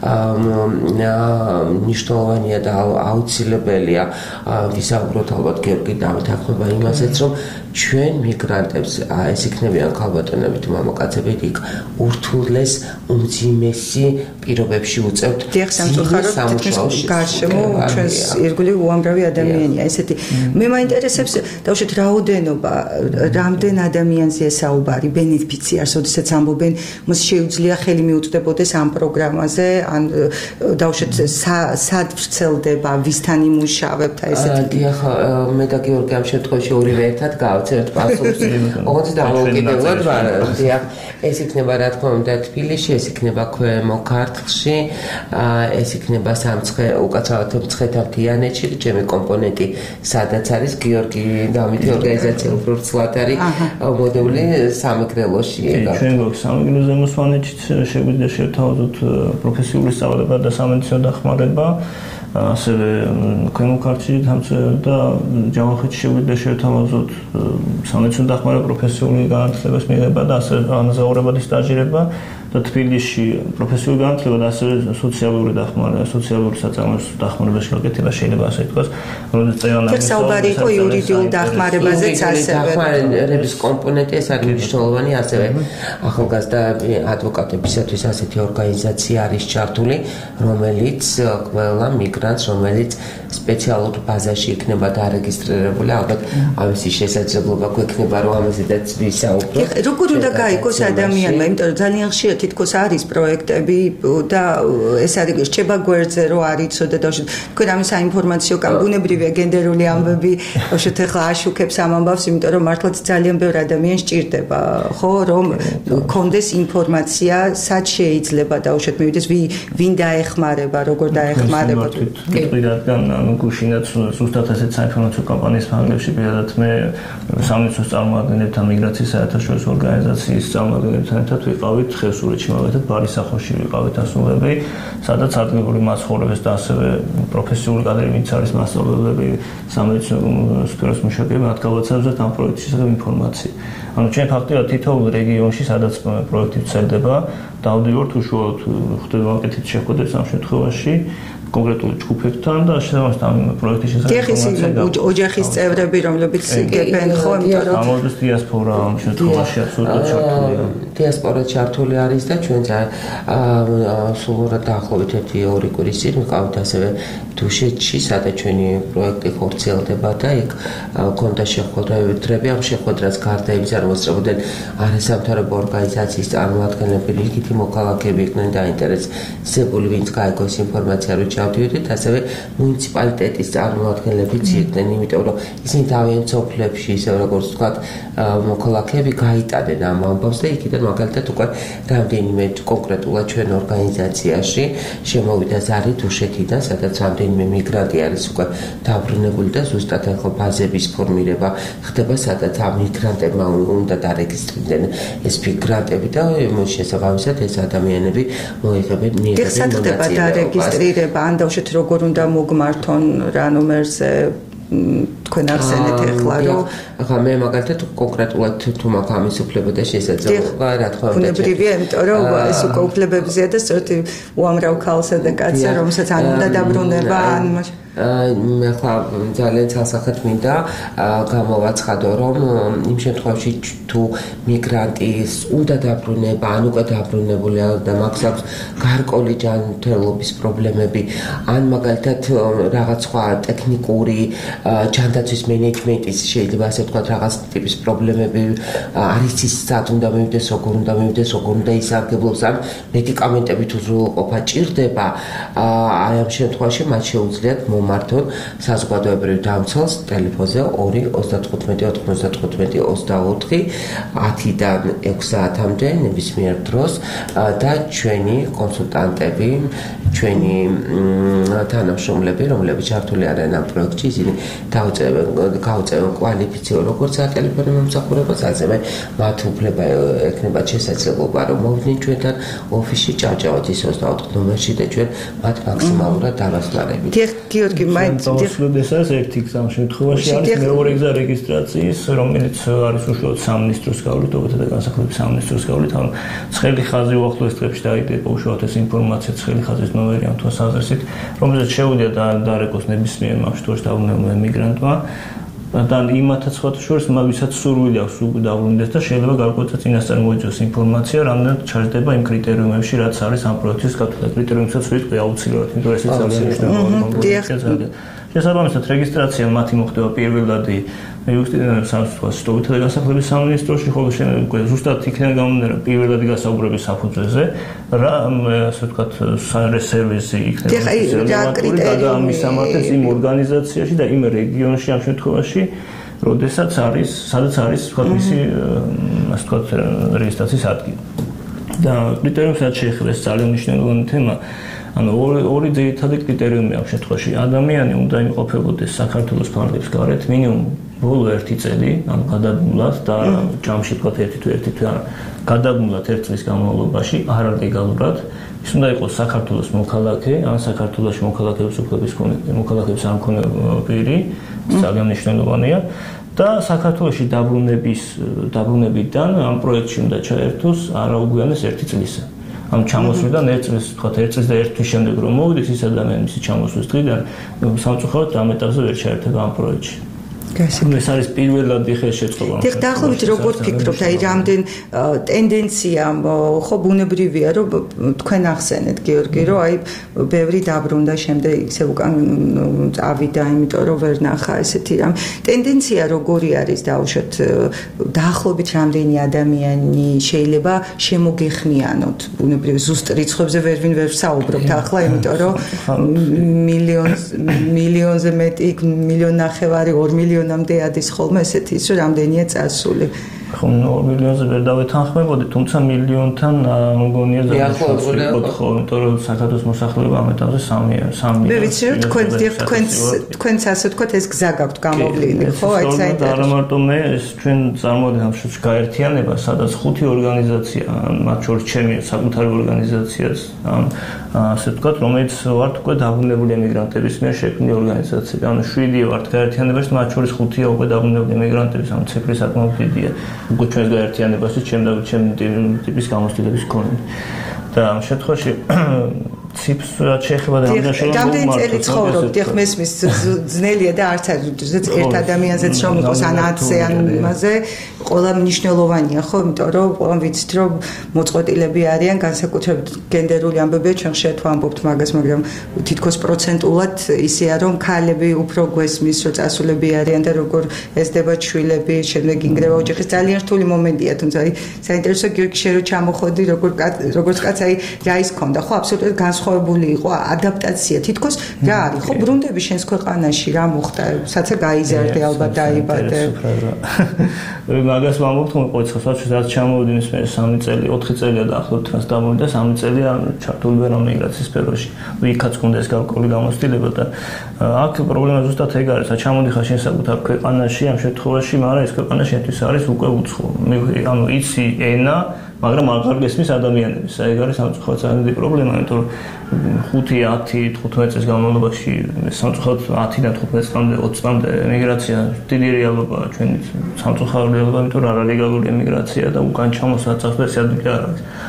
მნიშვნელოვანია და აუცილებელია ვისაუბროთ ალბათ გიორგი დავით ახმება იმასაც რომ ჩვენ მიგრანტებს ეს იქნებიან ქალბატონებით მამაკაცებით იქ ურთულეს უმძიმესი პირობებში უწევთ
სამუშაოში გარშემო ჩვენს ირგვლივ უამრავი ადამიანია ესეთი მე მაინტერესებს დავუშვით რაოდენობა რამდენ ადამიანზეა საუბარი ბენეფიციარს ოდესაც ამბობენ მას შეუძლია ხელი მიუწვდებოდეს ამ პროგრამაზე ან დავუშვით სად ვრცელდება ვისთან იმუშავებთ ესეთი
დიახ მე და გიორგი ამ შემთხვევაში ორივე ერთად გავცემთ პასუხს ოღონდ დამოუკიდებლად ვარ დიახ ეს იქნება რა თქმა უნდა თბილისში ეს იქნება ქვემო ქართლში ეს იქნება უკაცრავად მცხეთა-მთიანეთში ჩემი კომპონენტი სადაც არის გიორგი დამითი ორგანიზაცია უფრო ვრცლად არის მოდეული სამეგრელოში
ჩვენ გვაქვს სამეგრელოზე მოსვანეთშიც შეგვიძლია შევთავაზოთ პროფესიული სწავლება და სამედიცინო დახმარება ასევე ქვემო ქართლში და ჯავახეთში შეგვიძლია შევთავაზოთ სამედიცინო დახმარება პროფესიული განათლების მიღება და ასევე ანაზაურებადი სტაჟირება და თბილისში პროფესიული განათლება და ასევე სოციალური დახმარება, სოციალური საწარმოების დახმარების გაკეთება შეიძლება ასე ითქვას, რომელიც წევრიანად
საუბარი იყო იურიდიულ დახმარებაზეც ასევე.
დახმარების კომპონენტი ეს არის მნიშვნელოვანი, ასევე ახალგაზრდა ადვოკატებისათვის ასეთი ორგანიზაცია არის ჩართული, რომელიც ყველა მიგრანტს, რომელიც სპეციალურ ბაზაში იქნება დარეგისტრირებული, ალბათ ამისი შესაძლებლობა გვექნება, რომ ამაზედაც ვისაუბროთ.
როგორ უნდა გაიგოს ადამიანმა, იმიტომ რომ ძალიან ხშირად თითქოს არის პროექტები და ეს არის რჩება გვერდზე რომ არის ცოტა და თქვენ ამის საინფორმაციო კამპუნებრივია გენდერული ამბები უშოთ ახლა აშუქებს ამ ამბავს იმიტომ რომ მართლაც ძალიან ბევრი ადამიანი სჭირდება ხო რომ კონდეს ინფორმაცია სად შეიძლება და უშოთ მივიდეს ვინ დაეხმარება როგორ დაეხმარება
რადგან გუშინაც ზუსტად ასეთ საინფორმაციო კამპანიის ფარგლებში პირადად მე სამედიცინო წარმომადგენლებთან მიგრაციის საერთაშორისო ორგანიზაციის წარმომადგენლებთან ერთად ვიყავით ხევსურეთში მაგალითად ბარისახოში ვიყავით ასულები სადაც ადგილობრივი მაცხოვრებელს და ასევე პროფესიული კადრებიც არის მასწავლებლები სამედიცინო სფეროს მუშაკები მათ გავაცნობთ ამ პროექტის შესახებ ინფორმაცია ანუ ჩვენ ფაქტობრივად თითოეულ რეგიონში სადაც პროექტი ვრცელდება დავდივართ უშუალოდ ხდება აკეთით შეხვედრებს ამ შემთხვევაში კონკრეტულ ჯგუფებთან და შესაბამისად ამ პროექტის შესახებ
ოჯახის წევრები რომლებიც იგებენ ხო იმიტომ რომ
ამოდის დიასპორა ამ შემთხვევაში აბსოლუტურად ჩართულია
დიასპორა ჩართული არის და ჩვენ სულ დაახლოებით 1-2 კვირის წინ ვიყავით ასევე დუშეთში სადაც ჩვენი პროექტი ხორციელდება და იქ ქონდა შეხვედრები ამ შეხვედრას გარდა იმის არ მოსწრებოდნენ არასამთავრობო ორგანიზაციის წარმომადგენლები რიგითი მოქალაქეები იყვნენ დაინტერესებული ვინც გაიგოს ინფორმაცია რომ ჩავდივიდით ასევე მუნიციპალიტეტის წარმომადგენლებიც იყვნენ იმიტომ რომ ისინი თავიანთ სოფლებში ისე როგორც ვთქვათ მოქალაქეები გაიტანენ ამ ამბავს და იქიდან მაგალითად უკვე რამდენიმე კონკრეტულად ჩვენ ორგანიზაციაში შემოვიდა ზარი დუშეთიდან სადაც რამდენიმე მიგრანტი არის უკვე დაბრუნებული და ზუსტად ახლა ბაზების ფორმირება ხდება სადაც ამ მიგრანტებმა უნდა დარეგისტრირდნენ ეს მიგრანტები და შესაბამისად ეს ადამიანები მოიღებენ
მიიღებენ დარეგისტრირება ან დავშეთ როგორ უნდა მოგმართონ რა ნომერზე თქვენ ახსენეთ ახლა რომ
ახლა მე მაგალითად კონკრეტულად თუ მაქვს ამის უფლება და შესაძლებლობა რა თქმა უნდა
ბუნებრივია იმიტომ რომ ეს უკვე უფლებებზეა და სწორედ უამრავ ქალსა და კაცსა რომელსაც ან უნდა დაბრუნება ან
ახლა ძალიან ცალსახად მინდა გამოვაცხადო, რომ იმ შემთხვევაში თუ მიგრანტის უნდა დაბრუნება, ან უკვე დაბრუნებული და მაგს აქვს გარკვეული ჯანმრთელობის პრობლემები, ან მაგალითად რაღაც სხვა ტექნიკური ჯანდაცვის მენეჯმენტის შეიძლება ასე ვთქვათ რაღაც ტიპის პრობლემები არის ის სად უნდა მივიდეს, როგორ უნდა მივიდეს, როგორ უნდა ისარგებლოს, ან მედიკამენტებით უზრუნველყოფა ჭირდება, აი ამ შემთხვევაში მათ შეუძლიათ მომართონ საზოგადოებრივ დამცველს ტელეფონზე 2-95-95-24 10-დან 6 საათამდე ნებისმიერ დროს და ჩვენი კონსულტანტები, ჩვენი თანამშრომლები, რომლებიც ჩართული არიან ამ პროექტში, ისინი გაუწევენ კვალიფიციურ როგორც სატელეფონო მომსახურებას, ასევე მათ უფლება ექნება შესაძლებლობა, რომ მოვიდნენ ჩვენთან ოფისში ჭავჭავაძის 24 ნომერში და ჩვენ მათ მაქსიმალურად დავასწრებით.
დიახ, გიორგი, მაინც
ეს ერთი გზა ამ შემთხვევაში არის მეორე გზა რეგისტრაციის, რომელიც არის უშუალოდ სამინისტროს გავლით, ობეთა და განსახილების სამინისტროს გავლით, ანუ ცხელი ხაზი უახლოეს დღეებში დაიდება უშუალოდ ეს ინფორმაცია ცხელი ხაზის ნომერი ამ თვალსაზრისით, რომელზეც შეუძლია დაარეკოს ნებისმიერ ამ შემთხვევაში დაბრუნებულ მიგრანტმა და იმათაც სხვათა შორის ვისაც სურვილი აქვს დაბრუნდეს და შეიძლება გარკვეულწილად წინასწარ მოიძოს ინფორმაცია, რამდენად ჩაჯდება იმ კრიტერიუმებში, რაც არის ამ პროექტის გათვლა. კრიტერიუმებსაც ვიტყვი აუცილებლად, იმიტომ რომ ეს ძალიან მნიშვნელოვანია. შესაბამისად, რეგისტრაცია მათი მოხდება პირველად სტობითა და განსახილების სამინისტროში, ხოლო უკვე ზუსტად იქნება გამომდინარე პირველად გასაუბრების საფუძველზე, რა ასე ვთქვათ, სერვისი იქნება გადაამისამართებს იმ ორგანიზაციაში და იმ რეგიონში ამ შემთხვევაში, როდესაც არის, სადაც არის ვთქვათ მისი ასე ვთქვათ რეგისტრაციის ადგილი. და კრიტერიუმსაც შეეხება ეს ძალიან მნიშვნელოვანი თემა. ანუ ორი ძირითადი კრიტერიუმი ამ შემთხვევაში ადამიანი უნდა იმყოფებოდეს საქართველოს ფარგლებს გარეთ მინიმუმ ბოლო 1 წელი, ანუ გადაბმულად და ჯამში ვთქვათ 1 თუ 1 თვე გადაბმულად 1 წლის განმავლობაში არალეგალურად ის უნდა იყოს საქართველოს მოქალაქე, ან საქართველოს მოქალაქეობის უფლების მოქალაქეების არ მქონე პირი, ძალიან მნიშვნელოვანია. და საქართველოში დაბრუნებიდან ამ პროექტში უნდა ჩაერთოს არაუგვიანეს 1 წლისა. ამ ჩამოსვლიდან 1 წლის, ვთქვათ 1 წლის და 1 თვის შემდეგ რომ მოვიდეს ის ადამიანი მისი ჩამოსვლის დღიდან სამწუხაროდ ამ ეტაპზე ვერ ჩაერთება ამ პროექტში. ეს არის პირველადი ხელშეწყობა.
დიახ, დაახლოებით როგორ ფიქრობთ, აი რამდენ ტენდენცია ხო ბუნებრივია, რომ თქვენ ახსენეთ გიორგი, რომ აი ბევრი დაბრუნდა შემდეგ ისე უკან წავიდა, იმიტომ რომ ვერ ნახა ესეთი რამ. ტენდენცია როგორი არის დაუშვათ, დაახლოებით რამდენი ადამიანი შეიძლება შემოგეხმიანოთ ბუნებრივ ზუსტ რიცხვებზე ვერ ვსაუბრობთ ახლა, იმიტომ რომ მილიონზე მეტი, 1,5 2 მილიონამდე ადის ხოლმე ესეთი ის რომ რამდენია წასული.
ხო, 2 მილიონზე ვერ დავეთანხმებოდი, თუმცა მილიონთან მგონია ზოგადად, იმიტომ რომ საქართველოს მოსახლეობა ამ ეტაპზე 3.
მე ვიცი რომ თქვენც ასე ვთქვათ ეს გზა გაქვთ გამოვლილი, ხო? აი საინტერესო.
არა მარტო მე, ეს ჩვენ წარმოვიდგინეთ ამ შემთხვევაში გაერთიანება, სადაც 5 ორგანიზაცია, მათ შორის ჩემი საკუთარი ორგანიზაციაც, ასე ვთქვათ, რომელიც ვართ უკვე დაბრუნებული ემიგრანტების მიერ შექმნილი ორგანიზაციები. ანუ 7 ვართ გაერთიანებაში, მათ შორის 5 უკვე დაბრუნებული ემიგრანტების, ანუ ციფრი საკმაოდ დიდია. უკვე ჩვენს გაერთიანებაში ჩემ ტიპის გამოცდილების მქონე. და ამ შემთხვევაში ციფრს შეეხება და
რამდენი წელი ცხოვრობთ? ეხ მესმის ძნელია და არც ერთ ადამიანზეც რომ იყოს ან 10-ზე ან იმაზე, ყველა მნიშვნელოვანია, ხო? იმიტომ რომ ყველამ ვიცით რომ მოწყვეტილები არიან, განსაკუთრებით გენდერული ამბებია, ჩვენ ხშირად ვამბობთ მაგას, მაგრამ თითქოს პროცენტულად ისეა რომ ქალები უფრო გვესმის, რომ წასულები არიან და როგორ ესდება შვილები, შემდეგ ინგრევა ოჯახის ძალიან რთული მომენტია, თუმცა აი საინტერესო გიორგი შე რო ჩამოხოდი, როგორც კაც აი რა ის ქონდა, ხო, აბსოლუტურად განსხვავებული იყო ადაპტაცია, თითქოს რა არის, ხო, ბრუნდები შენს ქვეყანაში, რა მოხდა, საცა გაიზარდე, ალბათ დაიბადე.
მაგას ვამბობთ, რომ ყოველთვის რაც ჩამოვიდნენ მე 3 წელი, 4 წელია დაახლოებით რაც დამოვიდა, 3 წელია ჩართული ვარ მიგრაციის სფეროში. იქაც გქონდა ეს გარკვეული გამოცდილება და აქ პრობლემა ზუსტად ეგ არის, ჩამოდიხარ შენ საკუთარ ქვეყანაში ამ შემთხვევაში, მაგრამ ეს ქვეყანა შენთვის არის უკვე უცხო. ანუ იცი ენა, მაგრამ აღარ გესმის ადამიანების. ეგ არის სამწუხაროდ ძალიან დიდი პრობლემა, იმიტომ რომ 5, 10, 15 წლის განმავლობაში სამწუხაროდ 10-დან 15 წლამდე, 20 წლამდე ემიგრაცია დიდი რეალობაა ჩვენი სამწუხაროდ რეალობა, იმიტომ რომ არალეგალური ემიგრაცია და უკან ჩამოსვლა წასვლა ეს ადგილი არ არის.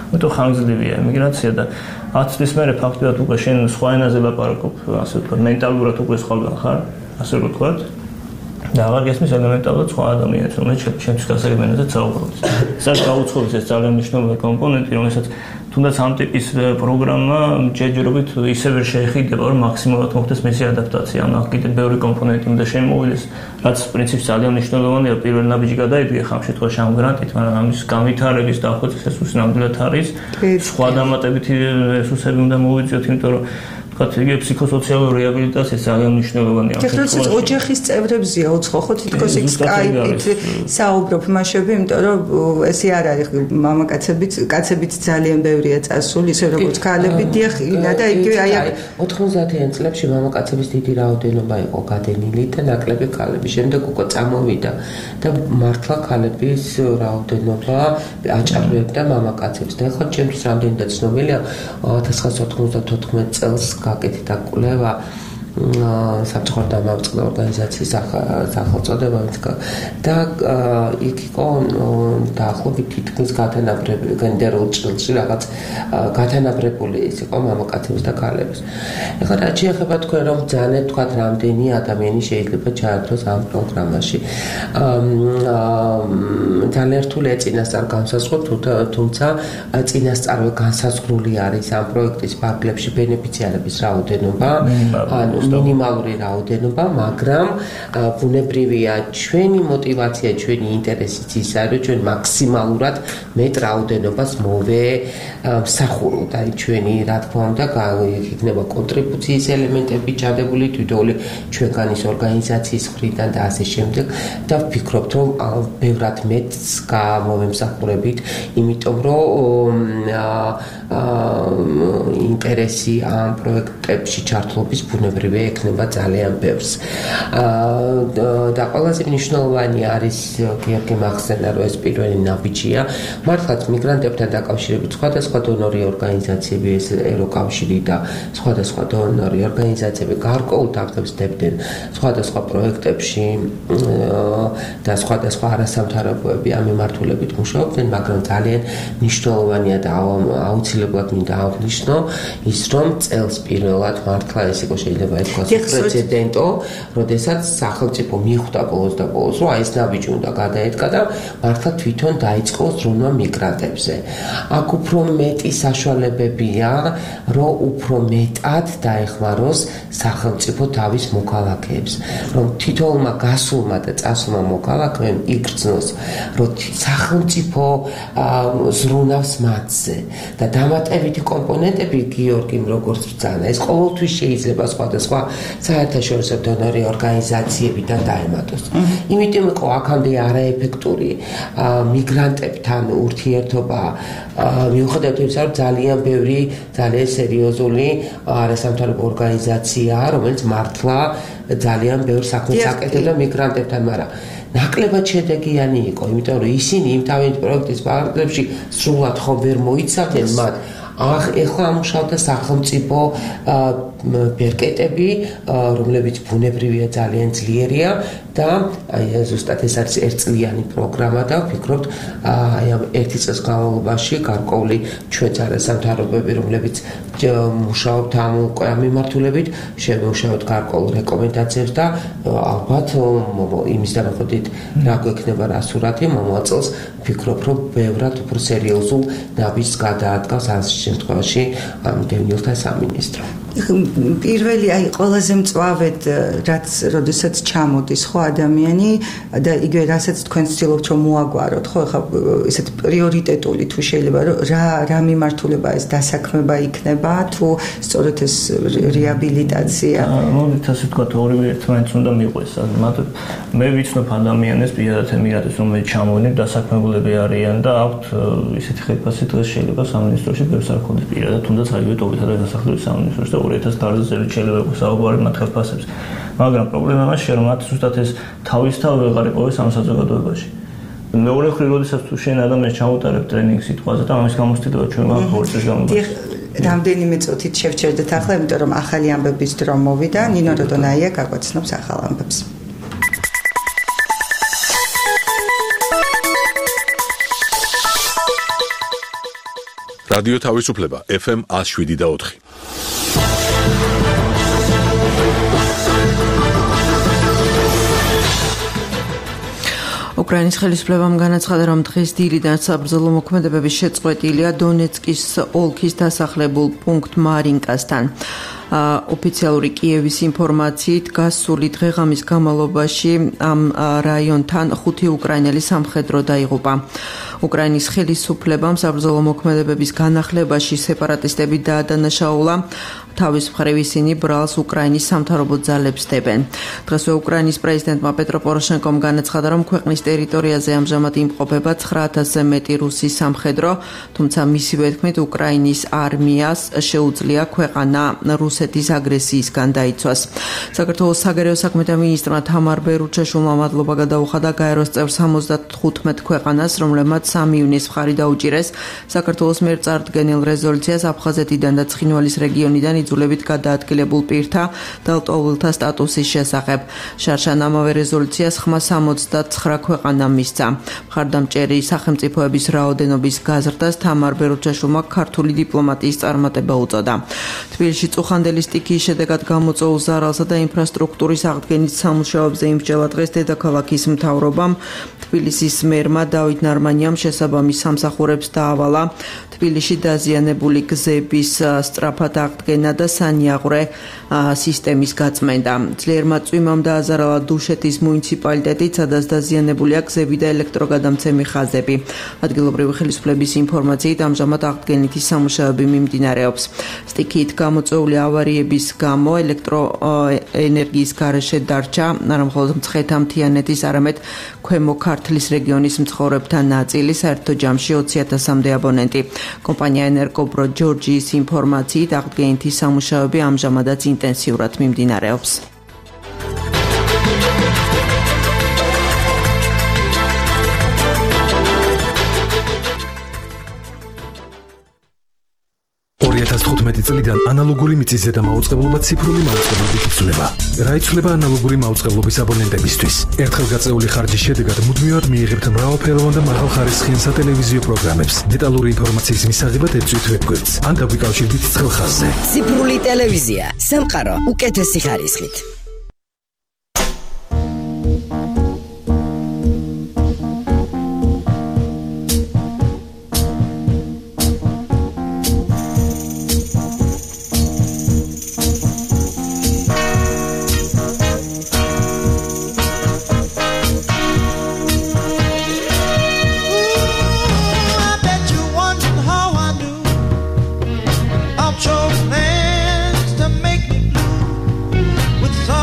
ამიტომ ხანგრძლივია ემიგრაცია და 10 წლის მერე ფაქტობრივად უკვე შენ სხვა ენაზე ლაპარაკობ, ასე ვთქვათ, მენტალურად უკვე სხვაგან ხარ, ასე ვთქვათ. და აღარ გესმის ელემენტარულად სხვა ადამიანებს, რომელიც შენთვის გასაგებ ენაზეც საუბრობს. სადაც გაუცხოდეს ეს ძალიან მნიშვნელოვანი კომპონენტი, რომელსაც თუნდაც ამ ტიპის პროგრამა ჯერჯერობით ისე ვერ შეეხიდება, რომ მაქსიმალურად მოხდეს მისი ადაპტაცია. ანუ აქ კიდევ ბევრი კომპონენტი უნდა შემოვიდეს, რაც პრინციპს ძალიან მნიშვნელოვანია. პირველ ნაბიჯი გადაიდგე ხამ შემთხვევაში ამ გრანტით, მაგრამ ამის განვითარების დახვეწის რესურსი ნამდვილად არის. სხვა დამატებითი რესურსები უნდა მოვიწიოთ, იმიტომ რომ იგი ფსიქოსოციალური რეაბილიტაცია ძალიან მნიშვნელოვანია.
თქოს ოჯახის წევრებზია უცხო ხო თითქოს იქ სკაიპით საუბრობ მასშტაბი, იმიტომ რომ ესე არ არის კაცებიც ძალიან ბევრია წასული, ისე როგორც ქალები დიახინა და იგივე აი
90-იან წლებში მამაკაცების დიდი რაოდენობა იყო გადენილი და ნაკლები ქალები. შემდეგ უკვე წამოვიდა და მართლა ქალების რაოდენობა აჭარბებდა მამაკაცებს. და ხო ჩემთვის რამდენადაც ცნობილია 1994 წელს გაკეთდა კვლევა საბჭოთა დამაუწყდა ორგანიზაციის სახელწოდება და იქ იყო დაახლოებით თითქმის გათანაბრებული გენდერულ ჭრილში რაღაც გათანაბრებული ის იყო მამაკაცების და ქალების. ეხლა რა შეეხება თქვენ რომ ძალიან თქვათ რამდენი ადამიანი შეიძლება ჩაერთოს ამ პროგრამაში. ძალიან რთული წინასწარ განსაზღვროთ, თუმცა წინასწარვე განსაზღვრული არის ამ პროექტის ფარგლებში ბენეფიციარების რაოდენობა, ანუ მინიმალური რაოდენობა, მაგრამ ბუნებრივია ჩვენი мотиваცია, ჩვენი ინტერესიც ის არის, რომ ჩვენ მაქსიმალურად მეტ რაოდენობას მოვესახუროთ. აი ჩვენი რა თქმა უნდა, იქნება კონტრიბუციის ელემენტები ჩადებული თვითონული ჩვენგანის ორგანიზაციის მხრიდან და ასე შემდეგ და ვფიქრობთ, რომ ბევრად მეტს გამოვემსახურებით, იმიტომ რომ ინტერესი ამ პროექტებში ჩართულობის ბუნებრივია ექნება ძალიან ბევრს. და ყველაზე მნიშვნელოვანი არის გიორგი მახსენა, რომ ეს პირველი ნაბიჯია. მართლაც მიგრანტებთან დაკავშირებით სხვადასხვა დონორი ორგანიზაციები, ეს ევროკავშირი და სხვადასხვა დონორი ორგანიზაციები გარკვეულ თანხებს დებდნენ სხვადასხვა პროექტებში და სხვადასხვა არასამთავრობოები ამ მიმართულებით მუშაობდნენ, მაგრამ ძალიან მნიშვნელოვანია და აუცილებლად მინდა აღნიშნო ის, რომ წელს პირველად მართლა ეს იყო შეიძლება ეთქვას პრეცედენტო, როდესაც სახელმწიფო მიხვდა ბოლოს და ბოლოს, რომ ეს ნაბიჯი უნდა გადაედგა და მართლა თვითონ დაიწყო ზრუნვა მიგრანტებზე. აქ უფრო მეტი საშუალებებია, რომ უფრო მეტად დაეხმაროს სახელმწიფო თავის მოქალაქეებს, რომ თითოეულმა გასულმა და წასულმა მოქალაქემ იგრძნოს, რომ სახელმწიფო ზრუნავს მათზე და დამატებითი კომპონენტები გიორგიმ როგორც ბრძანა, ეს ყოველთვის შეიძლება სხვადასხვა საერთაშორისო დონორი ორგანიზაციებიდან დაემატოს. იმიტომ იყო აქამდე არაეფექტური მიგრანტებთან ურთიერთობა, მიუხედავად იმისა, რომ ძალიან ბევრი, ძალიან სერიოზული არასამთავრობო ორგანიზაციაა, რომელიც მართლა ძალიან ბევრ საქმეს აკეთებდა მიგრანტებთან, მაგრამ ნაკლებად შედეგიანი იყო, იმიტომ რომ ისინი იმ თავიანთი პროექტის ფარგლებში სრულად ხომ ვერ მოიცავდნენ მათ. ეხლა ამუშავდა სახელმწიფო ბერკეტები, რომლებიც ბუნებრივია ძალიან ძლიერია და აი ზუსტად ეს არის ერთწლიანი პროგრამა და ვფიქრობთ აი ამ ერთი წლის განმავლობაში გარკვეული ჩვენც არასამთავრობოები, რომლებიც მუშაობთ ამ მიმართულებით, შევმუშაოთ გარკვეულ რეკომენდაციებს და ალბათ იმის დამახოდით რა გვექნება რა სურათი მომავალ წელს ვფიქრობ, რომ ბევრად უფრო სერიოზულ ნაბიჯს გადაადგას ამ შემთხვევაში მდევნილთა სამინისტრო.
პირველი აი ყველაზე მწვავედ რაც როდესაც ჩამოდის ხო ადამიანი და იგივე რასაც თქვენ ცდილობთ რომ მოაგვაროთ ხო ხა ესეთ პრიორიტეტული თუ შეიძლება რა მიმართულება ეს დასაქმება იქნება თუ სწორედ ეს რეაბილიტაცია
მოდით ასე ვთქვათ ორივე ერთმანეთს უნდა მიყვეს მაგრამ მე ვიცნობ ადამიანებს პირადად ემიგრანტებს რომლებიც ჩამოვიდნენ დასაქმებულები არიან და აქვთ ისეთი ხელფასი დღეს შეიძლება სამინისტროში ბევრს არ ქონდეს პირადად თუნდაც აივე ტოვითა და დასახლების სამინისტროში 2000 დოლარზე შეიძლება იყოს საუბარი მათ ხელფასებს. მაგრამ პრობლემა მასშია, რომ მათ ზუსტად ეს თავისთავად ვეღარ იპოვეს ამ საზოგადოებაში. მეორე მხრივ, როდესაც თუ შენ ადამიანს ჩაუტარებ ტრენინგ სიტყვაზე და ამის გამოსტიდება ჩვენ ვახორცეს გამოგons.
რამდენიმე წუთით შევჩერდეთ ახლა, იმიტომ რომ ახალი ამბების დრო მოვიდა, ნინო როდონაია გაგვაცნობს ახალ ამბებს.
რადიო თავისუფლება FM 107.4.
უკრაინის ხელისუფლებამ განაცხადა, რომ დღეს დილიდან საბრძოლო მოქმედებების შეწყვეტილია დონეცკის ოლქის დასახლებულ პუნქტ მარინკასთან. ოფიციალური კიევის ინფორმაციით გასული დღეღამის განმავლობაში ამ რაიონთან 5 უკრაინელი სამხედრო დაიღუპა. უკრაინის ხელისუფლებამ საბრძოლო მოქმედებების განახლებაში სეპარატისტები დაადანაშაულა. თავის მხრივ ისინი ბრალს უკრაინის სამთავრობო ძალებს დებენ. დღესვე უკრაინის პრეზიდენტმა პეტრო პოროშენკომ განაცხადა, რომ ქვეყნის ტერიტორიაზე ამჟამად იმყოფება 9000-ზე მეტი რუსი სამხედრო, თუმცა მისივე თქმით უკრაინის არმიას შეუძლია ქვეყანა რუსეთის აგრესიისგან დაიცვას. საქართველოს საგარეო საქმეთა მინისტრმა თამარ ბერუჩაშვილმა მადლობა გადაუხადა გაეროს წევრ 75 ქვეყანას, რომლებმაც 3 ივნისს მხარი დაუჭირეს საქართველოს მიერ წარდგენილ რეზოლუციას აფხაზეთიდან და ცხინვალის რეგიონიდან იძულებით გადაადგილებულ პირთა და ლტოლვილთა სტატუსის შესახებ. შარშან ამავე რეზოლუციას ხმა 69 ქვეყანამ მისცა. მხარდამჭერი სახელმწიფოების რაოდენობის გაზრდას თამარ ბერუჩაშვილმა ქართული დიპლომატიის წარმატება უწოდა. თბილისში წუხანდელი სტიქიის შედეგად გამოწვეულ ზარალსა და ინფრასტრუქტურის აღდგენის სამუშაოებზე იმსჯელა დღეს დედაქალაქის მთავრობამ. თბილისის მერმა დავით ნარმანიამ შესაბამის სამსახურებს დაავალა თბილისში დაზიანებული გზების სწრაფად აღდგენა და სანიაღვრე სისტემის გაწმენდა. ძლიერმა წვიმამ დააზარალა დუშეთის მუნიციპალიტეტი, სადაც დაზიანებულია გზები და ელექტროგადამცემი ხაზები. ადგილობრივი ხელისუფლების ინფორმაციით ამჟამად აღდგენითი სამუშაოები მიმდინარეობს. სტიქიით გამოწვეული ავარიების გამო ელექტროენერგიის გარეშე დარჩა არა მხოლოდ მცხეთა-მთიანეთის, არამედ ქვემო ქართლის რეგიონის მცხოვრებთა ნაწილი, საერთო ჯამში 20,000-მდე აბონენტი. კომპანია ენერგოპრო ჯორჯიის ინფორმაციით აღდგენითი სამუშაოები ამჟამადაც ინტენსიურად მიმდინარეობს.
წლიდან ანალოგური მიწის ზედა მაუწყებლობა ციფრული მაუწყებლობით იცვლება. რა იცვლება ანალოგური მაუწყებლობის აბონენტებისთვის? ერთხელ გაწეული ხარჯის შედეგად მუდმივად მიიღებთ მრავალფეროვან და მაღალხარისხიან სატელევიზიო პროგრამებს. დეტალური ინფორმაციის მისაღებად ეწვით ვებგვერდს ან დაგვიკავშირდით ცხელ ხაზზე.
ციფრული ტელევიზია, სამყარო უკეთესი ხარისხით.
With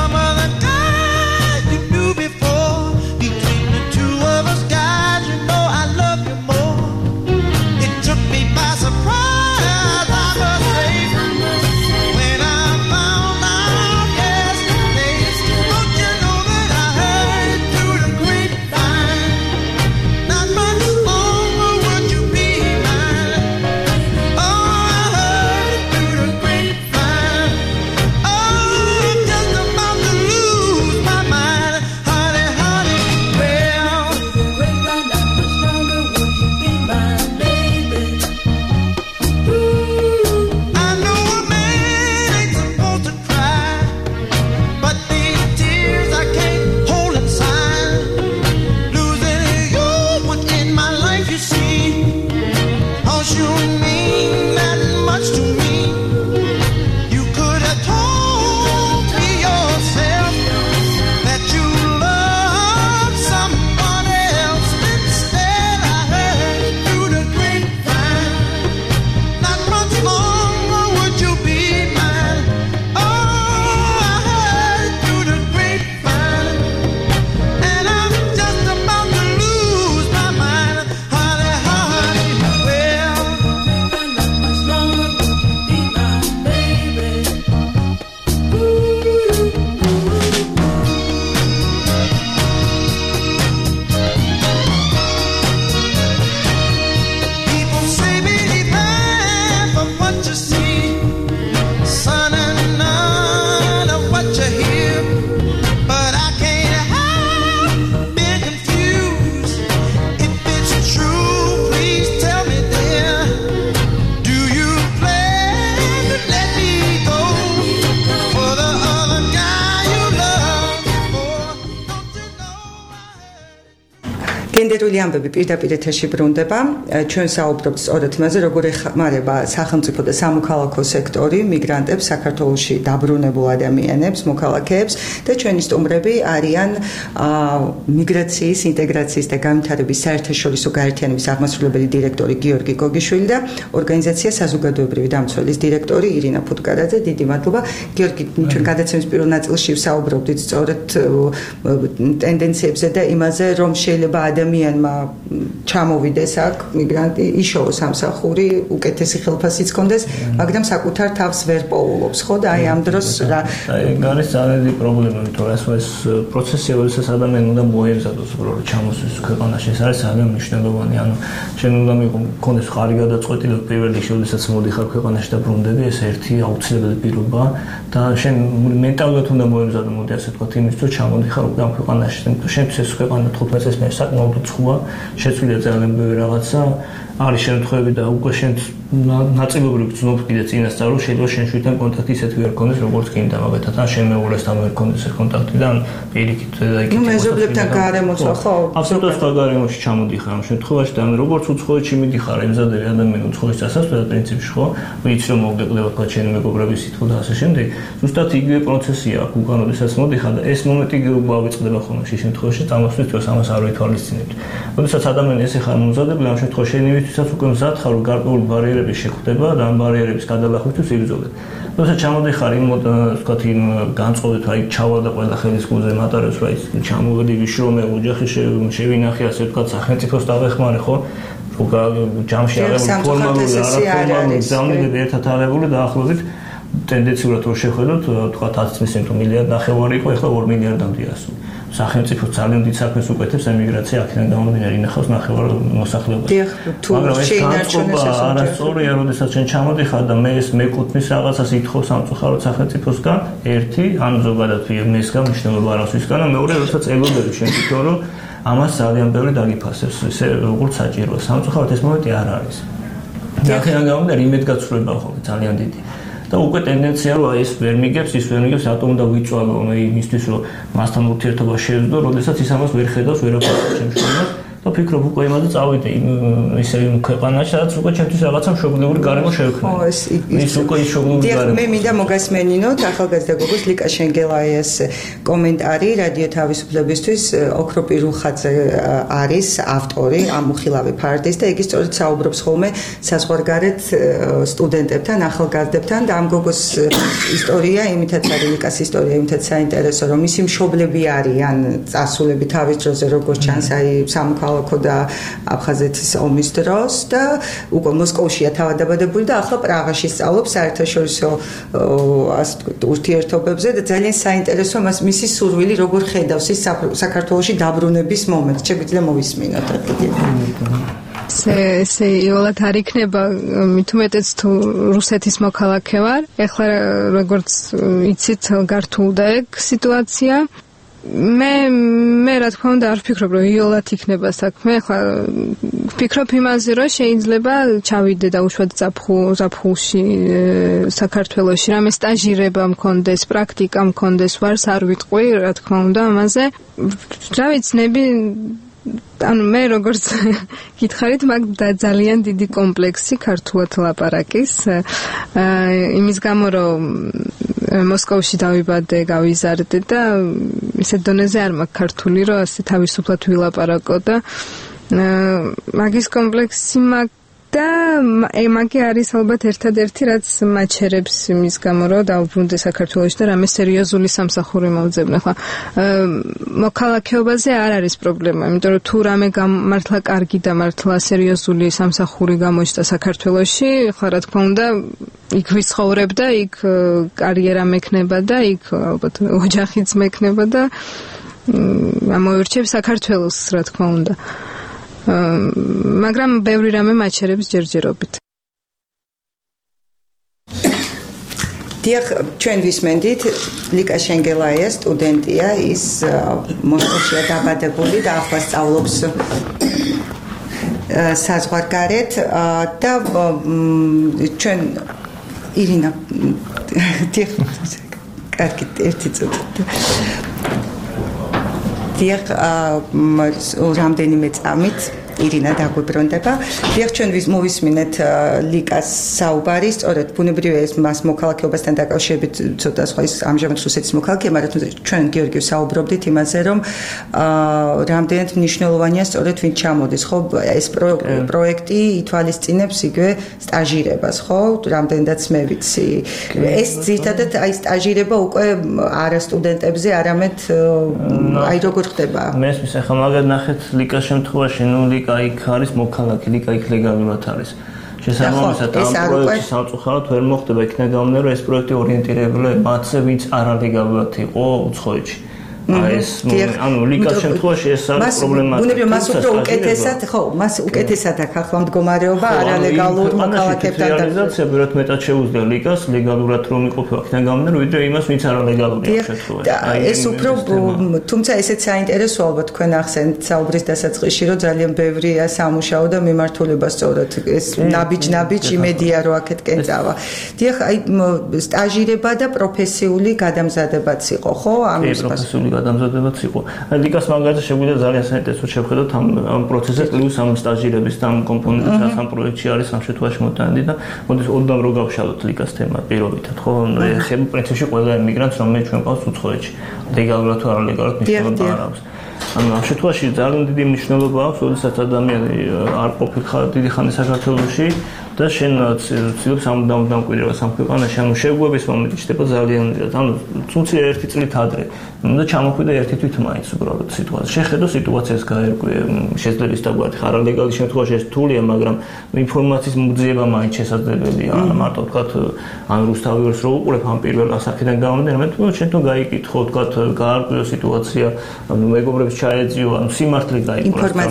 ტენდერული ამბები პირდაპირ ეთერში ბრუნდება. ჩვენ საუბრობთ სწორედ იმაზე, როგორ ეხმარება სახელმწიფო და სამოქალაქო სექტორი მიგრანტებს, საქართველოში დაბრუნებულ ადამიანებს, მოქალაქეებს და ჩვენი სტუმრები არიან მიგრაციის, ინტეგრაციის და განვითარების საერთაშორისო გაერთიანების აღმასრულებელი დირექტორი გიორგი გოგიშვილი და ორგანიზაცია საზოგადოებრივი დამცველის დირექტორი ირინა ფუტკარაძე. დიდი მადლობა. გიორგი, ჩვენ გადაცემის პირველ ნაწილში ვსაუბრობდით სწორედ ტენდენციებზე და იმაზე, რომ შეიძლება ადამიანმა ჩამოვიდეს აქ მიგრანტი, იშოვოს სამსახური, უკეთესი ხელფასიც კონდეს, მაგრამ საკუთარ თავს ვერ პოულობს, ხო და აი ამ დროს რა
არის ძალიან პრობლემა, იმიტომ რომ ეს პროცესი, როდესაც ადამიანი უნდა მოემზადოს, რომ ჩამოსვლის ქვეყანაში, ეს არის ძალიან მნიშვნელოვანი. ანუ შენ უნდა მქონდეს ხარი გადაწყვეტილი, რომ პირველ რიგში, როდესაც მოდიხარ ქვეყანაში და ბრუნდები, ეს ერთი აუცილებელი პირობაა და შენ მენტალურად უნდა მოემზადო, მოდი ასე ვთქვათ, იმის თუ ჩამოდიხარ ამ ქვეყანაში. შენთვის ეს ქვეყანა 15 წელს მე საკმაოდ უცხოა, შეცვლილია ძალიან ბევრი რაღაცა. არის შემთხვევები და უკვე შენ ნაწილობრივ გძნობ კიდე წინასწარ რომ შეიძლება შენ შვილთან კონტაქტი ისეთი ვერ ქონდეს როგორც კიდე მაგათაც ან შენ მეუღლესთან ვერ ქონდეს ეს კონტაქტი და ან პირიქით და იქით
მეზობლებთან გარემოწვა ხო
აბსოლუტურად სხვა გარემოში ჩამოდიხარ ამ შემთხვევაში და როგორც უცხოეთში მიდიხარ ემზადები ადამიანი უცხოეთს ასასწორად პრინციპში ხო ვიცი რომ მოგეკლება თქვა შენი მეგობრების სიტყვა და ასე შემდეგ ზუსტად იგივე პროცესია აქ უკან როდესაც მოდიხარ და ეს მომენტი გავიწყდება ხოლმე შე შემთხვევაში წამოსვლის დროს ამას არ ვითვალისწინებთ როდესაც ადამიანი ესე ხარ მომზადებული ამ შემთხვევაში შენი ვისაც უკვე მზად ხარ რომ გარკვეული ბარიერები შეხვდება და ამ ბარიერების გადალახვისთვის იბრძოლეთ. როდესაც ჩამოდიხარ იმ ვთქვათ იმ განწყობებით აი ჩავა და ყველა ხელის გულზე მატარებს რა ის ჩამოვედი ვიშრომე ოჯახი შევინახე ასე ვთქვათ სახელმწიფოს დავეხმარე ხო ჯამში აღებული ფორმალური არაფორმალური ზამნები ერთად აღებული დაახლოებით ტენდენციურად რო შეხედოთ ვთქვათ 10 წლის წინ თუ მილიარდ ნახევარი იყო ეხლა 2 მილიარდამდე ასული. სახელმწიფო ძალიან დიდ საქმეს უკეთებს ემიგრაცია აქედან გამომდინარე ინახავს ნახევარ მოსახლეობას. მაგრამ ეს განწყობა არასწორია, როდესაც შენ ჩამოდიხარ და მე ეს მეკუთვნის რაღაცას ითხოვს სამწუხაროდ სახელმწიფოსგან, ერთი, ან ზოგადად ფირმისგან, მნიშვნელობა არასვისგან, და მეორე, როდესაც ელოდები შენ თვითონ რომ ამას ძალიან ბევრი დაგიფასებს, ესე როგორც საჭიროა. სამწუხაროდ ეს მომენტი არ არის. და აქედან გამომდინარე იმედგაცრუება ხოლმე ძალიან დიდი. და უკვე ტენდენცია რომ აი ეს ვერ მიგებს, ის ვერ მიგებს, რატომ უნდა ვიწვალო მე იმისთვის რომ მასთან ურთიერთობა შევძდო, როდესაც ის ამას ვერ ხედავს, ვერაფერს შემშრომელს და ფიქრობ უკვე იმაზე წავიდე ისე ქვეყანაში, სადაც უკვე ჩემთვის რაღაცა მშობლიური გარემო შევქმნი. ის უკვე ის მშობლიური გარემო.
მე მინდა მოგასმენინოთ ახალგაზრდა გოგოს ლიკა შენგელაიას კომენტარი რადიო თავისუფლებისთვის ოქროპი რუხაძე არის ავტორი ამ უხილავი ფარდის და იგი სწორედ საუბრობს ხოლმე საზღვარგარეთ სტუდენტებთან, ახალგაზრდებთან და ამ გოგოს ისტორია იმითაც არის ლიკას ისტორია იმითაც საინტერესო რომ ისი მშობლები არიან წასულები თავის დროზე როგორც ჩანს აი სამოქალაქო და აფხაზეთის ომის დროს და უკვე მოსკოვშია თავადაბადებული და ახლა პრაღაში სწავლობს საერთაშორისო ურთიერთობებზე და ძალიან საინტერესო მისი სურვილი როგორ ხედავს ის საქართველოში დაბრუნების მომენტს. შეგვიძლია მოვისმინოთ კიდევ.
ესე იოლად არ იქნება მით უმეტეს თუ რუსეთის მოქალაქე ვარ. ეხლა როგორც იცით გართულდა ეგ სიტუაცია. მე რა თქმა უნდა არ ვფიქრობ რომ იოლად იქნება საქმე. ახლა ვფიქრობ იმაზე რომ შეიძლება ჩავიდე და უშუალოდ ზაფხულში საქართველოში რამე სტაჟირება მქონდეს, პრაქტიკა მქონდეს, ვარს არ ვიტყვი რა თქმა უნდა ამაზე. რა ვიცნები ანუ მე როგორც გითხარით მაგ ძალიან დიდი კომპლექსი ქართულად ლაპარაკის იმის გამო რომ მოსკოვში დავიბადე, გავიზარდე და ისეთ დონეზე არ მაქვს ქართული რომ ასე თავისუფლად ვილაპარაკო და მაგის კომპლექსი მაქვს და მაგი არის ალბათ ერთადერთი რაც მაჩერებს იმის გამო რომ დავბრუნდე საქართველოში და რამე სერიოზული სამსახური მოვძებნე. ხა მოქალაქეობაზე არ არის პრობლემა, იმიტომ რომ თუ რამე მართლა კარგი და მართლა სერიოზული სამსახური გამოჩნდა საქართველოში, ხა რა თქმა უნდა იქ ვიცხოვრებ და იქ კარიერა მექნება და იქ ალბათ ოჯახიც მექნება და ამოვირჩევ საქართველოს რა თქმა უნდა. მაგრამ ბევრი რამე მაჩერებს ჯერჯერობით.
დიახ, ჩვენ ვისმენდით ლიკა შენგელაია სტუდენტია, ის მოსკოვშია დაბადებული და ახლა სწავლობს საზღვარგარეთ და ჩვენ ირინა დიახ, კარგი ერთი წუთი. დიახ, რამდენიმე წამით ირინა დაგვიბრუნდება. დიახ, ჩვენ მოვისმინეთ ლიკას საუბარი, სწორედ ბუნებრივია ეს მას მოქალაქეობასთან დაკავშირებით ცოტა სხვა ის ამჟამად რუსეთის მოქალაქეა, მაგრამ ჩვენ გიორგი საუბრობდით იმაზე, რომ რამდენად მნიშვნელოვანია სწორედ ვინ ჩამოდის, ხო? ეს პროექტი ითვალისწინებს იგივე სტაჟირებას, ხო? რამდენადაც მე ვიცი. ეს ძირითადად აი სტაჟირება უკვე არა სტუდენტებზე, არამედ აი როგორ ხდება?
მესმის ახლა მაგად ნახეთ ლიკას შემთხვევაში, ლიკა იქ არის მოქალაქე, ლიკა იქ ლეგალურად არის. შესაბამისად ამ პროექტის სამწუხაროდ ვერ მოხდება იქნება გამომდინარე, რომ ეს პროექტი ორიენტირებულია მათზე, ვინც არალეგალურად იყო უცხოეთში. ეს ანუ ლიკას შემთხვევაში ეს არის პრობლემა.
ბუნებრივია მას უფრო უკეთესად, ხო, მას უკეთესად აქვს ახლა მდგომარეობა არალეგალურ მოქალაქეებთან
დაკავშირებით. ბერათ მეტად შეუძლია ლიკას ლეგალურად რომ იყოფება იქიდან გამომდინარე, ვიდრე იმას ვინც არალეგალურია შემთხვევაში.
ეს უფრო თუმცა ესეც საინტერესოა, ალბათ თქვენ ახსენეთ საუბრის დასაწყისში, რომ ძალიან ბევრია სამუშაო და მიმართულება სწორად ეს ნაბიჯ იმედია რომ აქეთკენ წავა. დიახ, აი სტაჟირება და პროფესიული გადამზადებაც იყო, ხო? ამის
პროფესიული გადამზადებაც იყო. აი ლიკას მაგალითად შეგვიძლია ძალიან საინტერესო შევხედოთ ამ პროცესზე, პლუს ამ სტაჟირების და ამ კომპონენტებს, რაც ამ პროექტში არის ამ შემთხვევაში მოტანილი და მოდის ოდნავ რო გავშალოთ ლიკას თემა პირობითად, ხო? ხება პრინციპში ყველა ემიგრანტს, რომელიც ჩვენ ყავს უცხოეთში, ლეგალურად თუ არალეგალურად მნიშვნელობა არ აქვს. ანუ ამ შემთხვევაში ძალიან დიდი მნიშვნელობა აქვს, როდესაც ადამიანი არ ყოფილიყარ დიდი ხანი საქართველოში და შენ ცდილობს ამ დამკვირვებას ამ ქვეყანაში, ანუ შეგუების მომენტი ხდება ძალიან დიდად. ანუ თუნდაც ერთი წლით ადრე და ჩამოხვიდა ერთი თვით მაინც უბრალოდ სიტუაცია. შეხედო სიტუაციას გაერკვე, შეძლებს დაგვართ არალეგალი შემთხვევაში ეს რთულია, მაგრამ ინფორმაციის მოგზიება მაინც შესაძლებელია. მარტო ვთქვათ, ან რუსთავიორს რო უყურებ ამ პირველ ასაკიდან გამომდინარე, მე თვითონ შენ თუ გაიკითხო, ვთქვათ, გაარკვიო სიტუაცია, ანუ მეგობრებს ჩაეძიო, ანუ სიმართლე გაიყურა.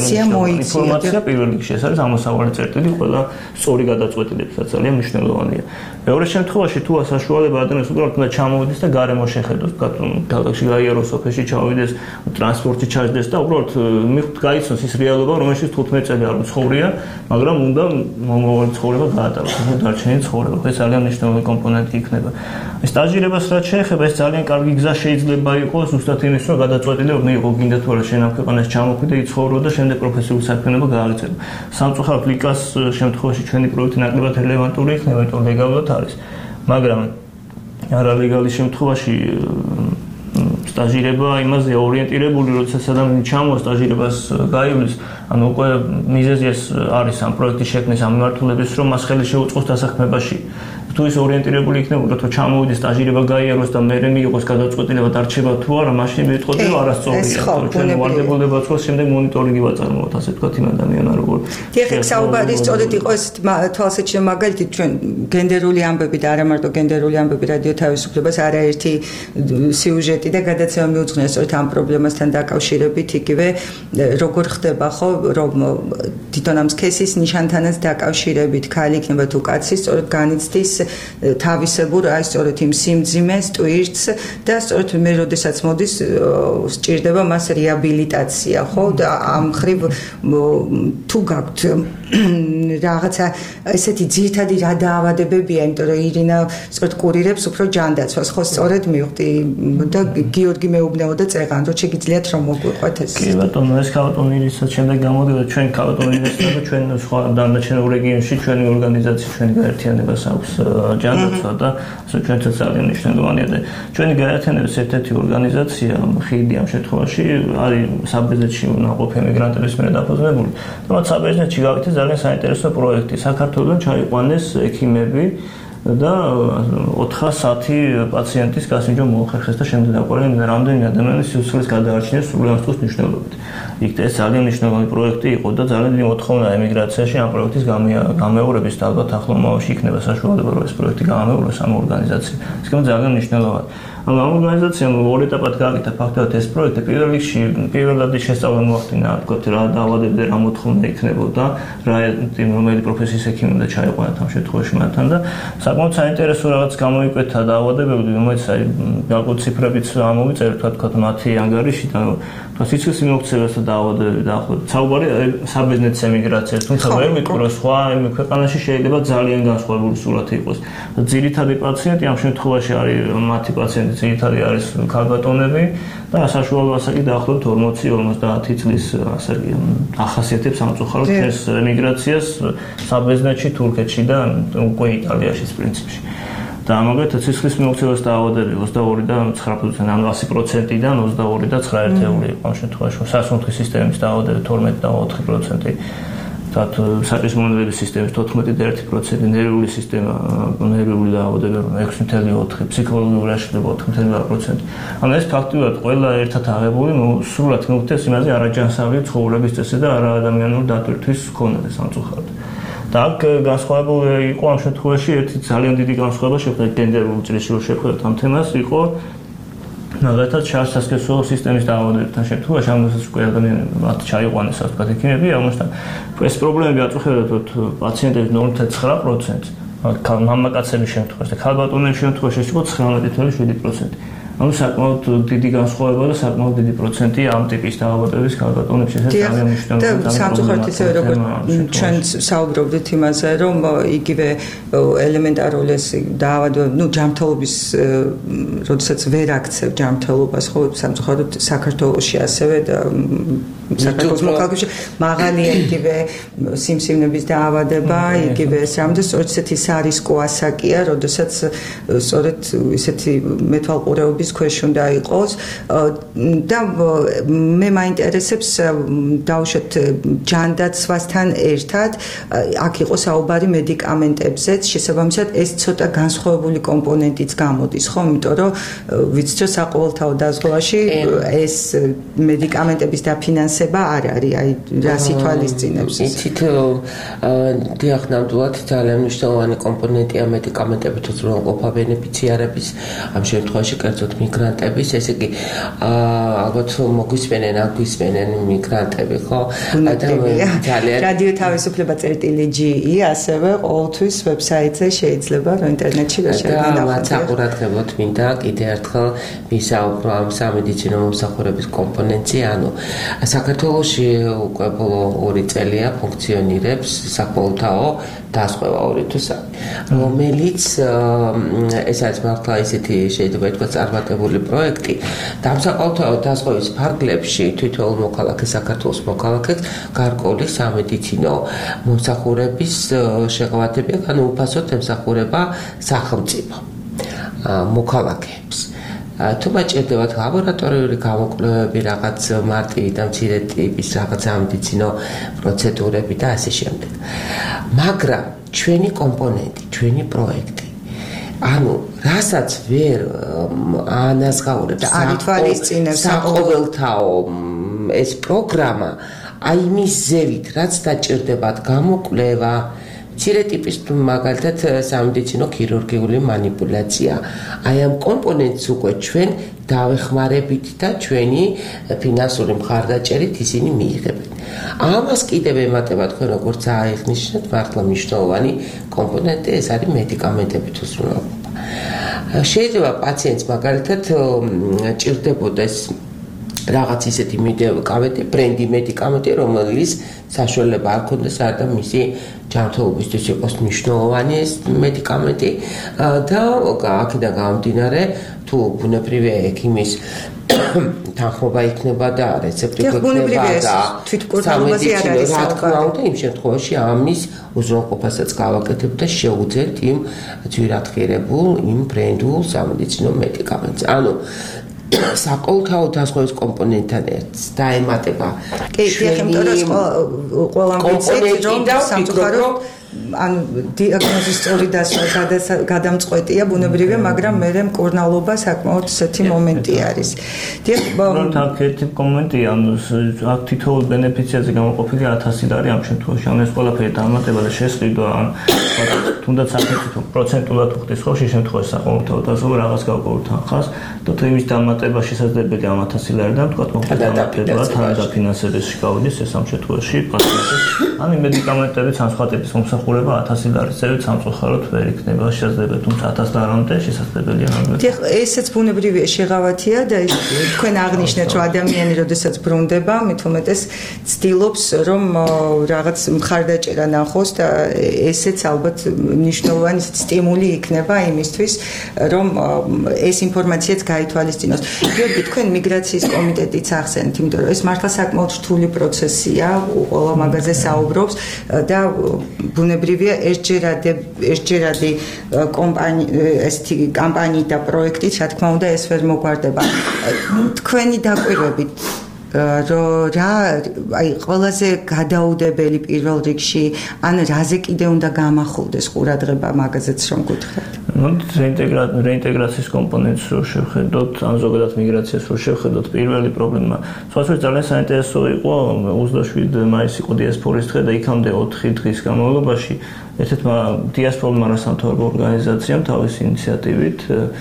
ინფორმაცია პირველ რიგში ეს არის ამოსავალი წერტილი, ყველა სწორი გადაწყვეტილებსაც ძალიან მნიშვნელოვანია. მეორე შემთხვევაში თუ საშუალება ადამიანს უბრალოდ უნდა ჩამოვიდეს და გარემო შეხედოს, ვთქვათ, ქალაქში გაიაროს, ოფისში ჩავიდეს, ტრანსპორტში ჩაჯდეს და უბრალოდ გაიცნოს ის რეალობა, რომელშიც 15 წელი არ უცხოვრია, მაგრამ უნდა მომავალი ცხოვრება გაატაროს, დარჩენილი ცხოვრება. ეს ძალიან მნიშვნელოვანი კომპონენტი იქნება. სტაჟირებას რაც შეეხება, ეს ძალიან კარგი გზა შეიძლება იყოს ზუსტად იმის, რომ გადაწყვეტილება მიიღო გინდა თუ არა შენ ამ ქვეყანაში ჩამოხვიდე, იცხოვრო და შემდეგ პროფესიული საქმიანობა გააგრძელო. სამწუხაროდ ლიკას შემთხვევაში ჩვენი პროექტი ნაკლებად რელევანტური იქნება, იმიტომ რომ ლეგალურად არის. მაგრამ არალეგალის შემთხვევაში სტაჟირება იმაზე ორიენტირებული, როდესაც ადამიანი ჩამოვა სტაჟირებას გაივლის, ანუ უკვე მიზეზი ეს არის ამ პროექტის შექმნის ამ მიმართულების, რომ მას ხელი შეუწყოს დასაქმებაში. თუ ის ორიენტირებული იქნებოდა, თუ ჩამოვიდეს სტაჟირება გაიაროს და მერე მიიღოს გადაწყვეტილება დარჩება თუ არა, მაშინ მეტყოდი რომ არასწორია. ჩვენ ვარდებოდებაც ხო შემდეგ მონიტორინგი ვაწარმოოთ, ასე ვთქვათ, იმ ადამიანს როგორ.
დიახ, საუბარი სწორედ იყო ეს თვალსაჩინო მაგალითი, ჩვენ გენდერული ამბები და არა მარტო გენდერული ამბები რადიო თავისუფლებას არაერთი სიუჟეტი და გადაცემა მიუძღვნა სწორედ ამ პრობლემასთან დაკავშირებით, იგივე როგორ ხდება ხო, რომ თვითონ ამ სქესის ნიშანთანაც დაკავშირებით ქალი იქნება თუ კაცი, სწორედ განიცდის თავისებურ აი სწორედ იმ სიმძიმეს, ტვირთს და სწორედ მე როდესაც მოდის სჭირდება მას რეაბილიტაცია, ხო? და ამ ხრივ თუ გაქვთ რაღაცა ესეთი ძირითადი რა დაავადებებია, იმიტომ რომ ირინა სწორედ კურირებს უფრო ჯანდაცვას, ხო სწორედ მივხვდი და გიორგი მეუბნეოდა წეღან, რომ შეგიძლიათ რომ მოგვიყვეთ ეს.
კი ბატონო, ეს ქალბატონისაც შემდეგ გამოდიოდა ჩვენ ქალბატონიებსა და ჩვენ სხვა დანარჩენ რეგიონში ჩვენი ორგანიზაცია, ჩვენი გაერთიანებას აქვს ჯანდაცვა და ასე ჩვენთვის ძალიან მნიშვნელოვანია და ჩვენი გაერთიანების ერთ-ერთი ორგანიზაცია ხიდი ამ შემთხვევაში არის საბერძნეთში ნაყოფი ემიგრანტების მიერ დაფუძნებული და მათ საბერძნეთში გავიქცეთ ძალიან საინტერესო პროექტი. საქართველოსთან ჩაიყვანეს ექიმები და 410 პაციენტის გასინჯვა მოახერხეს და შემდეგ დაყოლენ რამდენი ადამიანის სიცოცხლის გადაარჩენა სრულიად სწორ მნიშვნელობით. იქ ეს ძალიან მნიშვნელოვანი პროექტი იყო და ძალიან დიდი მოთხოვნა ემიგრაციაში ამ პროექტის გამეორების და ალბათ ახლო მომავალში იქნება საშუალება რომ ეს პროექტი გამეოროს ამ ორგანიზაციას. ეს ძალიან მნიშვნელოვანია. ამ ორგანიზაციამ ორ ეტაპად გააკეთა ფაქტობრივად ეს პროექტი. პირველ რიგში პირველად შესწავლა მოახდინა, ვთქვათ, რა დაავადებები რა მოთხოვნა იქნებოდა, რა რომელი პროფესიის ექიმი უნდა ჩაიყვანათ ამ შემთხვევაში მათთან და საკმაოდ საინტერესო რაღაც გამოიკვეთა დაავადებები, რომელიც აი გარკვეული ციფრებიც ამოვიწერეთ, ვთქვათ, მათი ანგარიშიდან და სიცხის მიმოქცევასთან დაავადებები დაახლოებით. საუბარი საბიზნეს ემიგრაციას, თუმცა ვერ ვიტყვი, რომ სხვა ქვეყანაში შეიძლება ძალიან განსხვავებული სურათი იყოს. ძირითადი პაციენტი ამ შემთხვევაში არის მათი პაციენტი ძირითადი არის ქალბატონები და საშუალო ასაკი დაახლოებით 40-50 წლის ასაკი ახასიათებს სამწუხაროდ ეს ემიგრაციას საბიზნესში თურქეთში და უკვე იტალიაში პრინციპში. და მაგალითად სისხლის მიმოქცევას დაავადებები 22-დან 9%-იან, ანუ 100%-დან 22.9% იყო ამ შემთხვევაში. სასუნთქის სისტემის დაავადებები 12.4%, თათ საწესმონდების სისტემის 14.1%, ნერვული სისტემა, ნერვული დაავადებები 6.4%, ფსიქოლოგიური აშლილობა 4.8%. ანუ ეს ფაქტიურად ყველა ერთად აღებული სრულად მოგწევს იმაზე არაჯანსაღი ცხოვრების წესი და არაადამიანური დატვირთვის მქონე სამწუხაროდ. და აქ განსხვავებული იყო ამ შემთხვევაში ერთი ძალიან დიდი განსხვავება შეხვდით გენდერულ წრეში რომ შეხვდით ამ თემას იყო მაგალითად შარსასქესო სისტემის დაავადებებთან შემთხვევაში ამასაც უკვე ადამიანები მათ ჩაიყვანეს ასე ვთქვათ ექიმები ამასთან ეს პრობლემები აწუხებდათ პაციენტების 0.9% მამაკაცების შემთხვევაში და ქალბატონების შემთხვევაში ის იყო 19.7%. ანუ საკმაოდ დიდი განსხვავება და საკმაოდ დიდი პროცენტია ამ ტიპის დაავადებების ქალბატონებში ეს ძალიან მნიშვნელოვანია.
და სამწუხაროდ ისე როგორც ჩვენ საუბრობდით იმაზე რომ იგივე ელემენტარული დაავადებები, ჯანმრთელობის როდესაც ვერ აქცევ ჯანმრთელობას, ხო სამწუხაროდ საქართველოში ასევე და საქართველოს მოქალაქეებში მაღალია იგივე სიმსივნების დაავადება, იგივე ეს რამდეს სწორედ ის არისკო ასაკია, როდესაც სწორედ ისეთი მეთვალყურეობის ქვეშ უნდა იყოს და მე მაინტერესებს დავუშვათ ჯანდაცვასთან ერთად აქ იყო საუბარი მედიკამენტებზეც შესაბამისად ეს ცოტა განსხვავებული კომპონენტიც გამოდის ხო იმიტომ რომ ვიცით რომ საყოველთაო დაზღვევაში ეს მედიკამენტების დაფინანსება არ არის აი რას ითვალისწინებს
იცით დიახ ნამდვილად ძალიან მნიშვნელოვანი კომპონენტია მედიკამენტებით უზრუნველყოფა ბენეფიციარების ამ შემთხვევაში კერძოდ მიგრანტების, ესე იგი ალბათ მოგვისმენენ, აგვისმენენ მიგრანტები, ხო?
ძალიან რადიო თავისუფლება წერტილი.ge ასევე ყოველთვის ვებსაიტზე შეიძლება რომ ინტერნეტში გაშენოთ.
და მათ საყურადღებოდ მინდა კიდევ ერთხელ ვისაუბრო ამ სამედიცინო მომსახურების კომპონენტზე, ანუ საქართველოში უკვე ბოლო 2 წელია ფუნქციონირებს საყოველთაო დაზღვევა 2 თუ 3, რომელიც ეს არის მართლა ისეთი შეიძლება ითქვას წარმატებული პროექტი და ამ საყოველთაო დაზღვევის ფარგლებში თითოეულ მოქალაქეს საქართველოს მოქალაქეს გარკვეული სამედიცინო მომსახურების შეღავათებია, ანუ უფასოდ ემსახურება სახელმწიფო მოქალაქეებს. თუ მაჭირდებათ ლაბორატორიული გამოკვლევები, რაღაც მარტივი და მცირე ტიპის რაღაც სამედიცინო პროცედურები და ასე შემდეგ. მაგრამ ჩვენი კომპონენტი, ჩვენი პროექტი ანუ რასაც ვერ ანაზღაურებს
და არ ითვალისწინებს
საყოველთაო ეს პროგრამა აი მის ზევით რაც დაჭირდებათ გამოკვლევა მცირე ტიპის მაგალითად სამედიცინო ქირურგიული манипуляция აი ამ კომპონენტს უკვე ჩვენ დავეხმარებით და ჩვენი ფინანსური მხარდაჭერით ისინი მიიღებენ. ამას კიდევ ემატება თქვენ როგორც აღნიშნეთ მართლა მნიშვნელოვანი კომპონენტი ეს არის მედიკამენტებით უზრუნველყოფა. შეიძლება პაციენტს მაგალითად ჭირდებოდეს რაღაც ისეთი მედიკამენტი, ბრენდი მედიკამენტი, რომელიც საშუალება არ ქონდეს და მისი ჯანმრთელობისთვის იყოს მნიშვნელოვანი ეს მედიკამენტი და აქედან გამომდინარე თუ ბუნებრივი ექიმის თანხმობა იქნება და რეცეპტი იქნება და
თვითკურდღელობაზე არ არის
საუბარი. იმ შემთხვევაში ამის უზრუნველყოფასაც გავაკეთებ და შევუძლებთ იმ ძვირადღირებულ, იმ ბრენდულ სამედიცინო მედიკამენტს. ანუ საყოველთაო დაზღვევის კომპონენტთან ერთს დაემატება
ჩვენი ყველა მიცით რომ სამწუხაროდ ანუ დიაგნოზის სწორი გადამწყვეტია ბუნებრივია, მაგრამ მე მკურნალობა საკმაოდ ისეთი მომენტი არის.
აქ ერთი კომენტია, აქ თითოეულ ბენეფიციაზე გამოყოფილი 1000 ლარი ამ შემთხვევაში, ანუ ეს ყველაფერი დამატება და შესყიდვა, ან თუნდაც საფეთქო პროცენტულად უხდის ხო შემთხვევაში საყოველთაო დაზღვევა რაღაც გავყოლ თანხას და თუ იმის დამატება შესაძლებელია ამ 1000 ლარიდან, თქვა მოხდეს დამატება თან დაფინანსებაში გავიდეს ეს ამ შემთხვევაში პაციენტის ან მედიკამენტების ან სხვა ტიპის მომსახურების მომსახურება 1000 ლარის ზევით სამწუხაროდ ვერ იქნება შესაძლებელი, თუმცა 1000 ლარამდე შესაძლებელია ნამდვილად.
ესეც ბუნებრივია შეღავათია და თქვენ აღნიშნეთ, რომ ადამიანი როდესაც ბრუნდება, მით უმეტეს ცდილობს, რომ რაღაც მხარდაჭერა ნახოს და ესეც ალბათ მნიშვნელოვანი სტიმული იქნება იმისთვის, რომ ეს ინფორმაციაც გაითვალისწინოს. გიორგი, თქვენ მიგრაციის კომიტეტიც ახსენეთ, იმიტომ რომ ეს მართლა საკმაოდ რთული პროცესია, ყველა მაგაზე საუბრობს და ბუნებრივია ერთჯერადი კამპანიით და პროექტით, რა თქმა უნდა, ეს ვერ მოგვარდება. თქვენი დაკვირვებით ყველაზე გადაუდებელი პირველ რიგში, ან რაზე კიდე უნდა გამახულდეს ყურადღება მაგაზეც რომ გითხრათ?
რეინტეგრაციის კომპონენტს რო შევხედოთ, ან ზოგადად მიგრაციას რო შევხედოთ, პირველი პრობლემა. სხვათა ძალიან საინტერესო იყო 27 მაისი იყო დიასპორის დღე და იქამდე 4 დღის განმავლობაში ერთ-ერთმა დიასპორულმა რასამთავრობო ორგანიზაციამ თავისი ინიციატივით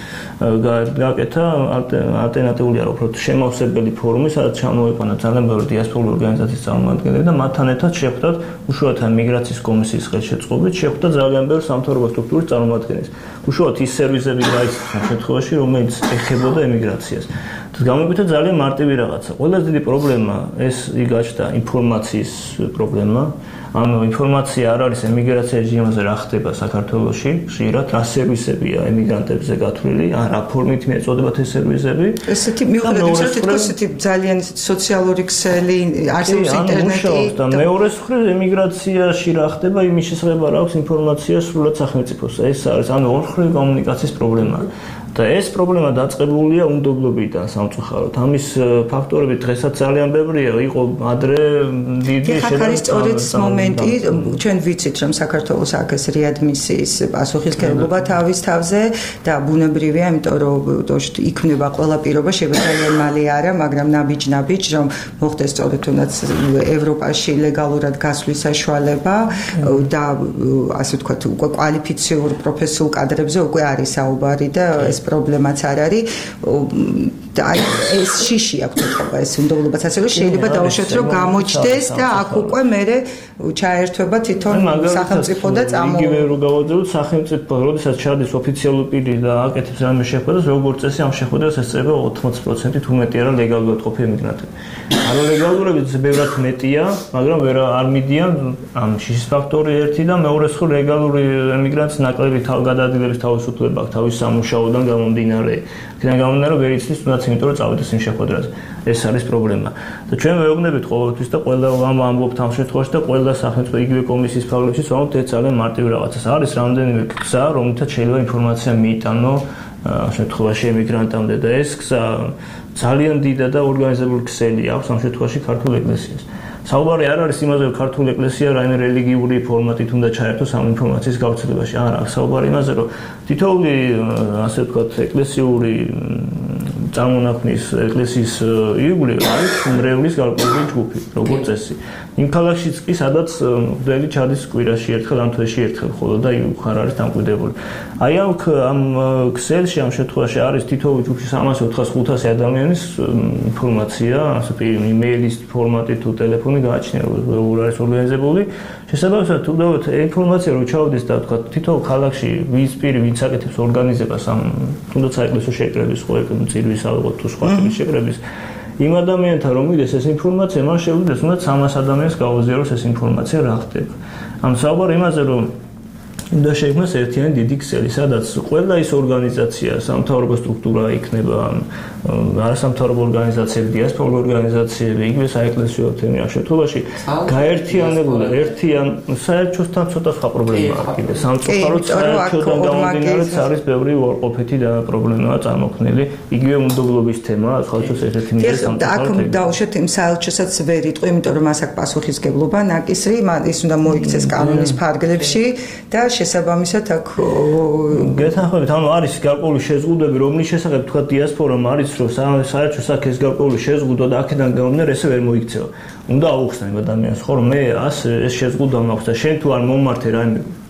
გააკეთა ალტერნატიული არა უფრო შემავსებელი ფორუმი, სადაც ჩამოეყვანა ძალიან ბევრი დიასპორული ორგანიზაციის წარმომადგენლები და მათთან ერთად შეხვდათ უშუალოდ მიგრაციის კომისიის ხელშეწყობით, შეხვდათ ძალიან ბევრი სამთავრობო სტრუქტურის წარმომადგენლებს. უშუალოდ ის სერვისები გაიცნო შემთხვევაში, რომელიც ეხებოდა ემიგრაციას. გამოვიდა ძალიან მარტივი რაღაცა. ყველაზე დიდი პრობლემა ეს იგაჩნდა ინფორმაციის პრობლემა. ანუ ინფორმაცია არ არის ემიგრაციის რეჟიმზე რა ხდება საქართველოში, ხშირად რა სერვისებია ემიგრანტებზე გათვლილი, ან რა ფორმით მიეწოდებათ ეს სერვისები.
ესეთი მიუხედავად იმისა, რომ ესეთი ძალიან სოციალური ქსელი არსებობს ინტერნეტი
და მეორე მხრივ ემიგრაციაში რა ხდება, იმის შესახებ არ აქვს ინფორმაცია სრულად სახელმწიფოს. ეს არის ანუ ორმხრივი კომუნიკაციის პრობლემა. და ეს პრობლემა დაწყებულია უნდობლობიდან სამწუხაროდ. ამის ფაქტორები დღესაც ძალიან ბევრია, იყო ადრე დიდი
შედეგი. სწორედ მომენტი, ჩვენ ვიცით, რომ საქართველოს აქ რეადმისიის პასუხისმგებლობა თავის თავზე და ბუნებრივია, იმიტომ რომ იქმნება ყველა პირობა, შეგვიძლია მალე არა, მაგრამ ნაბიჯ, რომ მოხდეს სწორედ თუნდაც ევროპაში ლეგალურად გასვლის საშუალება და ასე ვთქვათ, უკვე კვალიფიციურ პროფესიულ კადრებზე უკვე არის საუბარი და ეს პრობლემაც არ არის და ეს შიში აქვს თქვა ეს უნდობლობაც ასე რომ შეიძლება დაუშვათ რომ გამოჩდეს და აქ უკვე მერე ჩაერთვება თვითონ სახელმწიფო და წამო
იგივე რო გავაძლევთ სახელმწიფო როდესაც ჩადის ოფიციალური პირი და აკეთებს რამე შეხვედრას როგორც წესი ამ შეხვედრას ესწრება 80%-ით უმეტი არა ლეგალურად ყოფილი ემიგრანტები. არალეგალურებიც ბევრად მეტია, მაგრამ ვერ არ მიდიან ამ შიშის ფაქტორი ერთი და მეორე მხრივ ლეგალური ემიგრანტის ნაკლები თავგადადგილების თავისუფლება აქვს თავის სამუშაოდან გამომდინარე. იქიდან გამომდინარე ვერ იცის თუნდაც იმიტომ რომ წავიდეს იმ შეხვედრაზე. ეს არის პრობლემა. და ჩვენ ვეუბნებით ყოველთვის და ყველა ამბობთ ამ შემთხვევაში და ყველა სახელმწიფო იგივე კომისიის ფარგლებში ვამბობთ ეს ძალიან მარტივი რაღაცას. არის რამდენიმე გზა, რომლითაც შეიძლება ინფორმაცია მიიტანო შემთხვევაში ემიგრანტამდე და ეს გზა ძალიან დიდი და ორგანიზებული ქსელი აქვს ამ შემთხვევაში ქართულ ეკლესიას. საუბარი არ არის იმაზე, რომ ქართულ ეკლესია რაიმე რელიგიური ფორმატით უნდა ჩაერთოს ამ ინფორმაციის გავრცელებაში. არა, საუბარი იმაზე, რომ თითოეული ასე ვთქვათ ეკლესიური წარმონაქმნის ეკლესიის ირგვლივ არის მრევლის გარკვეული ჯგუფი, როგორც წესი. იმ ქალაქშიც კი სადაც მღვდელი ჩადის კვირაში ერთხელ ან თვეში ერთხელ, ხოლო და ხარ არის დამკვიდრებული. აი ამ ქსელში ამ შემთხვევაში არის თითოეული ჯგუფში 300-400-500 ადამიანის ინფორმაცია, ასე იმეილის ფორმატით თუ ტელეფონი გააჩნია, როგორ არის ორგანიზებული. შესაბამისად, თუ დავთ ინფორმაცია რო ჩავდეს და თქვა თითოეულ ქალაქში ვის პირი ვინც აკეთებს ორგანიზებას ამ თუნდაც საეკლესიო შეკრების, ხო წირვის ალბათ თუ სხვა ტიპის შეკრების იმ ადამიანთან რომ მიდეს ეს ინფორმაცია, მან შეუძლიათ თუნდაც 300 ადამიანს გაუზიაროს ეს ინფორმაცია რა ხდება. ამ საუბარი იმაზე რომ უნდა შეიქმნას ერთიანი დიდი ქსელი, სადაც ყველა ის ორგანიზაცია, სამთავრობო სტრუქტურა იქნება, არასამთავრობო ორგანიზაციები, დიასპორული ორგანიზაციები, იგივე საეკლესიო თემი ამ შემთხვევაში გაერთიანებული, საერთოსთან ცოტა სხვა პრობლემაა კიდე. სამწუხაროდ საერთოდან გამომდინარე არის ბევრი უარყოფითი და პრობლემაა წარმოქმნილი. იგივე უნდობლობის თემა, სხვადასხვა ერთ-ერთი მიზეზი სამწუხაროდ.
აქ დავუშვათ იმ საელჩოსაც ვერ იტყვი, იმიტომ რომ მას აქ პასუხისმგებლობა ნაკისრი, ის უნდა მოიქცეს კანონის ფარგლებში და შესაბამისად აქ
გეთანხმებით, ანუ არის გარკვეული შეზღუდვები, რომლის შესახებ თქვა დიასპორამ არის, რომ საერთოდ აქ ეს გარკვეული შეზღუდვა და აქედან გამომდინარე ესე ვერ მოიქცევა. უნდა აუხსნა იმ ადამიანს, ხო, რომ მე ეს შეზღუდვა მაქვს და შენ თუ არ მომმართე რაიმე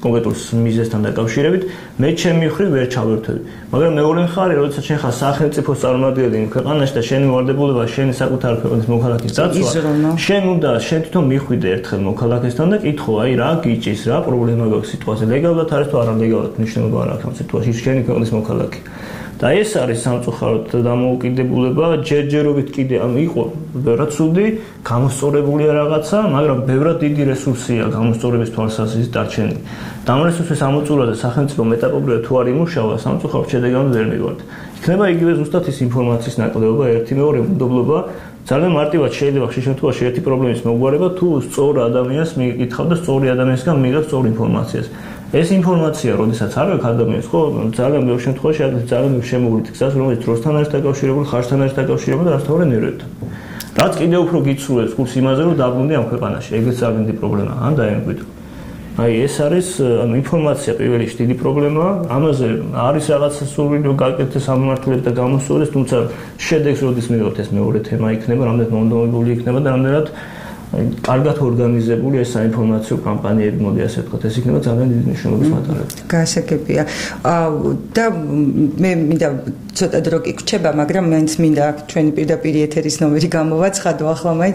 კონკრეტულ მიზეზთან დაკავშირებით მე ჩემი მხრივ ვერ ჩავერთვები. მაგრამ მეორე მხარე, როდესაც შენ ხარ სახელმწიფოს წარმომადგენელი ქვეყანაში და შენი ვალდებულება შენი საკუთარი ქვეყნის მოქალაქის დაცვა, შენ უნდა შენ თვითონ მიხვიდე ერთხელ მოქალაქესთან და კითხო, აი რა გიჭის, რა პრობლემა გაქვს სიტუაცია, ლეგალურად არის თუ არალეგალურად მნიშვნელობა არ აქვს ამ სიტუაციაში შენი ქვეყნის მოქალაქე. და ეს არის სამწუხაროდ დამოუკიდებულება, ჯერჯერობით კიდე იყო ბევრად ცუდი, გამოსწორებულია რაღაცა, მაგრამ ბევრად დიდი რესურსია გამოსწორების თვალსაზრისით დარჩენილი. და ამ რესურსის ამოწურვაზე სახელმწიფო მეტაპობრივად თუ არ იმუშავა, სამწუხაროდ შედეგამდე ვერ მივართ. იქნება იგივე ზუსტად ის ინფორმაციის ნაკლებობა, ერთი მეორე უნდობლობა, ძალიან მარტივად შეიძლება ხშირ შემთხვევაში ერთი პრობლემის მოგვარება თუ სწორ ადამიანს მიიკითხავ და სწორი ადამიანისგან მიიღებ სწორ ინფორმაციას. ეს ინფორმაცია, როდესაც არ აქვს ადამიანს, ხო, ძალიან ბევრ შემთხვევაში არის ძალიან შემოვლით გზას, რომელიც დროსთან არის დაკავშირებული, ხარჯთან არის დაკავშირებული და რასთავარ ნერვებთან. რაც კიდევ უფრო გიცურებს გულს იმაზე, რომ დაბრუნდი ამ ქვეყანაში. ეგეც ძალიან დიდი პრობლემაა, ან დაემკვიდრო. აი ეს არის, ანუ ინფორმაცია პირველ რიგში დიდი პრობლემაა. ამაზე არის რაღაცა სურვილი გაკეთდეს სამმართველოდ და გამოსწორდეს, თუმცა შედეგს როდის მივიღებთ ეს მეორე თემა იქნება, რამდენად მონდომებული იქნება და რამდენად კარგად ორგანიზებული ეს საინფორმაციო კამპანიები, მოდი ასე ვთქვათ, ეს იქნება ძალიან დიდი მნიშვნელობის მატარებელი.
გასაგებია. და მე მინდა ცოტა დრო კი გრჩება, მაგრამ მეც მინდა ჩვენი პირდაპირ ეთერის ნომერი გამოვაცხადო ახლა მაინც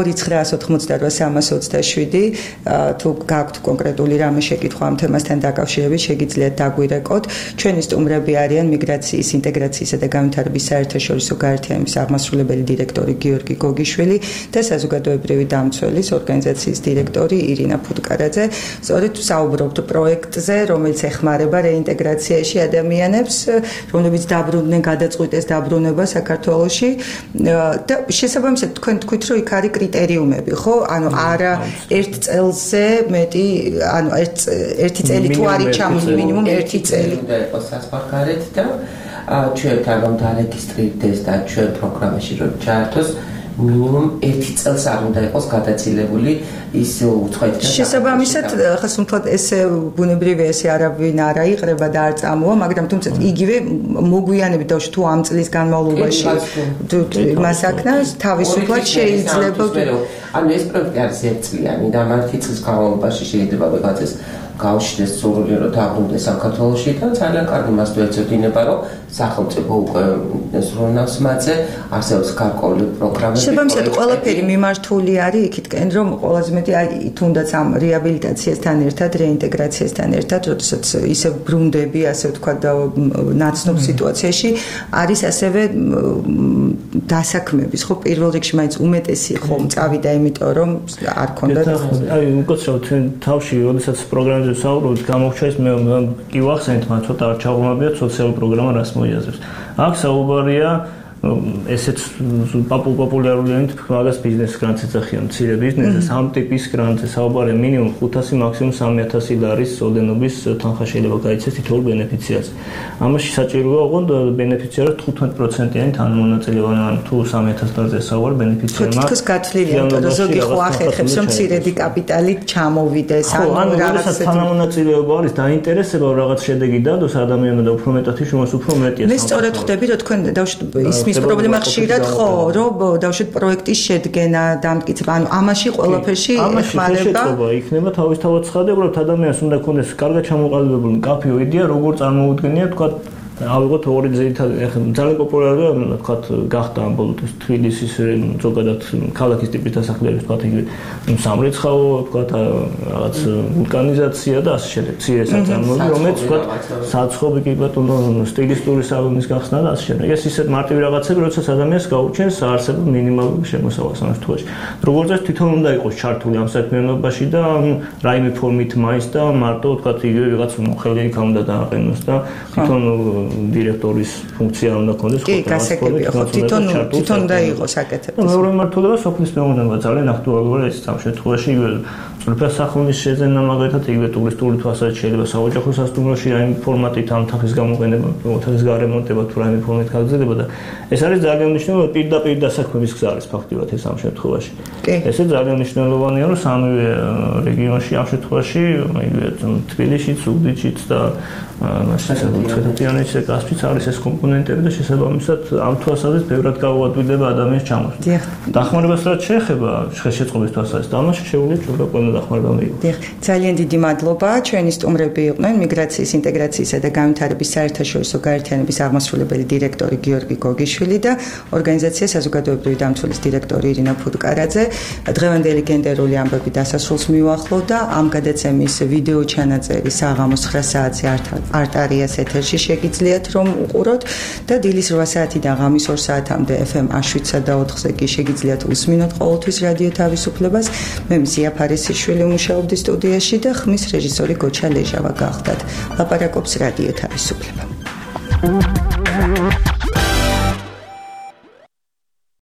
2988327 თუ გაქვთ კონკრეტული რამე შეკითხვა ამ თემასთან დაკავშირებით, შეგიძლიათ დაგვირეკოთ. ჩვენი სტუმრები არიან მიგრაციის, ინტეგრაციისა და განვითარების საერთაშორისო გაერთიანების აღმასრულებელი დირექტორი გიორგი გოგიშვილი და საზოგადოებრივი დამცველის ორგანიზაციის დირექტორი ირინა ფუტკარაძე. სწორედ საუბრობთ პროექტზე, რომელიც ეხმარება რეინტეგრაციაში ადამიანებს, რომლებიც დაბრუნდნენ, გადაწყვიტეს დაბრუნება საქართველოში და შესაბამისად თქვენ თქვით, რომ იქ არის კრიტერიუმები, ხო? ანუ არა ერთ წელზე მეტი, ანუ ერთი წელი თუ არის ჩამოსული, მინიმუმ ერთი წელი.
უნდა იყოს საზღვარგარეთ და ჩვენთან რომ დარეგისტრირდეს და ჩვენ პროგრამაში რომ ჩაერთოს მინიმუმ 1 წელს არ უნდა იყოს გადაცილებული ის უცხოეთ.
შესაბამისად, ხა სულ ესე ბუნებრივია ესე არავინ არ აიყრება და არ წამოვა, მაგრამ თუმცა იგივე მოგვიანებით და თუ ამ წლის განმავლობაში მასაკნა თავისუფლად შეიძლება.
ანუ ეს პროექტი არის ერთწლიანი და მარტო წლის განმავლობაში შეიძლება ვიღაცას გავშიდეს სურვილი რომ დაბრუნდეს საქართველოში და ძალიან კარგი მას თუ ეცოდინება რომ სახელმწიფო უკვე სრულნავს მათზე არსებობს გარკვეული პროგრამები.
შესაბამისად ყველაფერი მიმართული არის იქითკენ რომ ყველაზე მეტი აი თუნდაც ამ რეაბილიტაციასთან ერთად, რეინტეგრაციასთან ერთად, როდესაც ისე ბრუნდები, ასე ვთქვათ და ნაცნობ სიტუაციაში არის ასევე დასაქმების, ხო, პირველ რიგში მაინც უმეტესი ხომ წავიდა, იმიტომ რომ არ ქონდა.
აი უკაცრავად თავში, როდესაც პროგრამაზე საუბრობთ, გამოჩნდა ეს მე კი ვახსენეთ, მაგრამ ცოტა არ ჩაღრმავებიათ სოციალური პროგრამა რას მოიაზრებს. აქ საუბარია ესეც პოპულარული ენით მაგას ბიზნეს გრანტს ეძახიან, მცირე ბიზნესს, ამ ტიპის გრანტზე საუბარია მინიმუმ 500, მაქსიმუმ 3000 ლარის ოდენობის თანხა შეიძლება გაიცეს თითოეულ ბენეფიციარს. ამაში საჭიროა ოღონდ ბენეფიციარს 15%-იანი თანამონაწილეობა, ან თუ 3000 ლარზე საუბარ ბენეფიციარმა.
თქოს გათვლილია, რომ ზოგი ხო ახერხებს, რომ მცირედი კაპიტალი ჩამოვიდეს,
ანუ რაღაცა თანამონაწილეობა არის დაინტერესება რაღაც შედეგი დადოს ადამიანმა და უფრო მეტად ის უფრო მეტია.
მე სწორედ ხვდები, რომ თქვენ დავშვით ის პრობლემა ხშირად ხო, რომ დავშვით პროექტის შედგენა, დამტკიცება, ანუ ამაში ყველაფერში ეხმარება.
იქნება თავისთავად ცხადე, უბრალოდ ადამიანს უნდა ქონდეს კარგად ჩამოყალიბებული მკაფიო იდეა, როგორ წარმოუდგენია, თქვა ავიღოთ ორი ძირითადი, ახლა ძალიან პოპულარულია, თქვა გახდა ამ ბოლო დღეს თბილისის ზოგადად ქალაქის ტიპის დასახლების, თქვა იგივე სამრეცხაო, თქვა რაღაც ვულკანიზაცია და ასე შემდეგ. მცირე საწარმოები, რომელიც თქვა საცხობი კი ბატონო სტილისტური სალონის გახსნა და ასე შემდეგ. ეს ისეთ მარტივი რაღაცები, როდესაც ადამიანს გაუჩენს საარსებო მინიმალური შემოსავალს ამ შემთხვევაში. როგორც ეს თვითონ უნდა იყოს ჩართული ამ საქმიანობაში და რაიმე ფორმით მაინც და მარტო თქვა იგივე ვიღაც მოხელი იქ უნდა დააყენოს და თვითონ დირექტორის ფუნქცია უნდა ქონდეს
ხო? კი, გასაგებია ხო, თვითონ უნდა იყოს აკეთებს.
მეორე მმართველობა სოფლის მეურნეობა ძალიან აქტუალურია ეს ამ შემთხვევაში სრულფას სახლის შეძენა მაგალითად იგივე ტურისტული თვალსაზრისით შეიძლება საოჯახო სასტუმროში რაიმე ფორმატით ამ თანხის გამოყენება, თანხის გარემონტება თუ რაიმე ფორმით გაგრძელდება და ეს არის ძალიან მნიშვნელოვანი პირდაპირ დასაქმების გზა არის ფაქტიურად ეს ამ შემთხვევაში. ესე ძალიან მნიშვნელოვანია რომ სამივე რეგიონში ამ შემთხვევაში იგივე თბილისშიც, ზუგდიდშიც და მასშტაბურთიანეთშიც თავისი კასპიც არის ეს კომპონენტები და შესაბამისად ამ თვალსაზრისით ბევრად გაუადვილდება ადამიანის ჩამოსვლა. დახმარებას რაც შეეხება შეწყობის თვალსაზრისით, ამაში შეუძლია ჩვენ ყველა დახმარება მიიღოს.
ძალიან დიდი მადლობა. ჩვენი სტუმრები იყვნენ მიგრაციის, ინტეგრაციისა და განვითარების საერთაშორისო გაერთიანების აღმასრულებელი დირექტორი გიორგი გოგიშვილი და ორგანიზაცია საზოგადოებრივი დამცველის დირექტორი ირინა ფუტკარაძე. დღევანდელი გენდერული ამბები დასასრულს მიუახლოვდა. ამ გადაცემის ვიდეო ჩანაწერი საღამოს 9 საათზე არტარიას ეთერში შეგიძლიათ რომ უყუროთ და დილის 8 საათიდან ღამის 2 საათამდე FM 7-სა და 4-ზე კი შეგიძლიათ უსმინოთ ყოველთვის რადიო თავისუფლებას. მე მზია ფარისიშვილი მუშაობდი სტუდიაში და ხმის რეჟისორი გოჩა ლეჟავა გახლდათ. ლაპარაკობს რადიო თავისუფლება.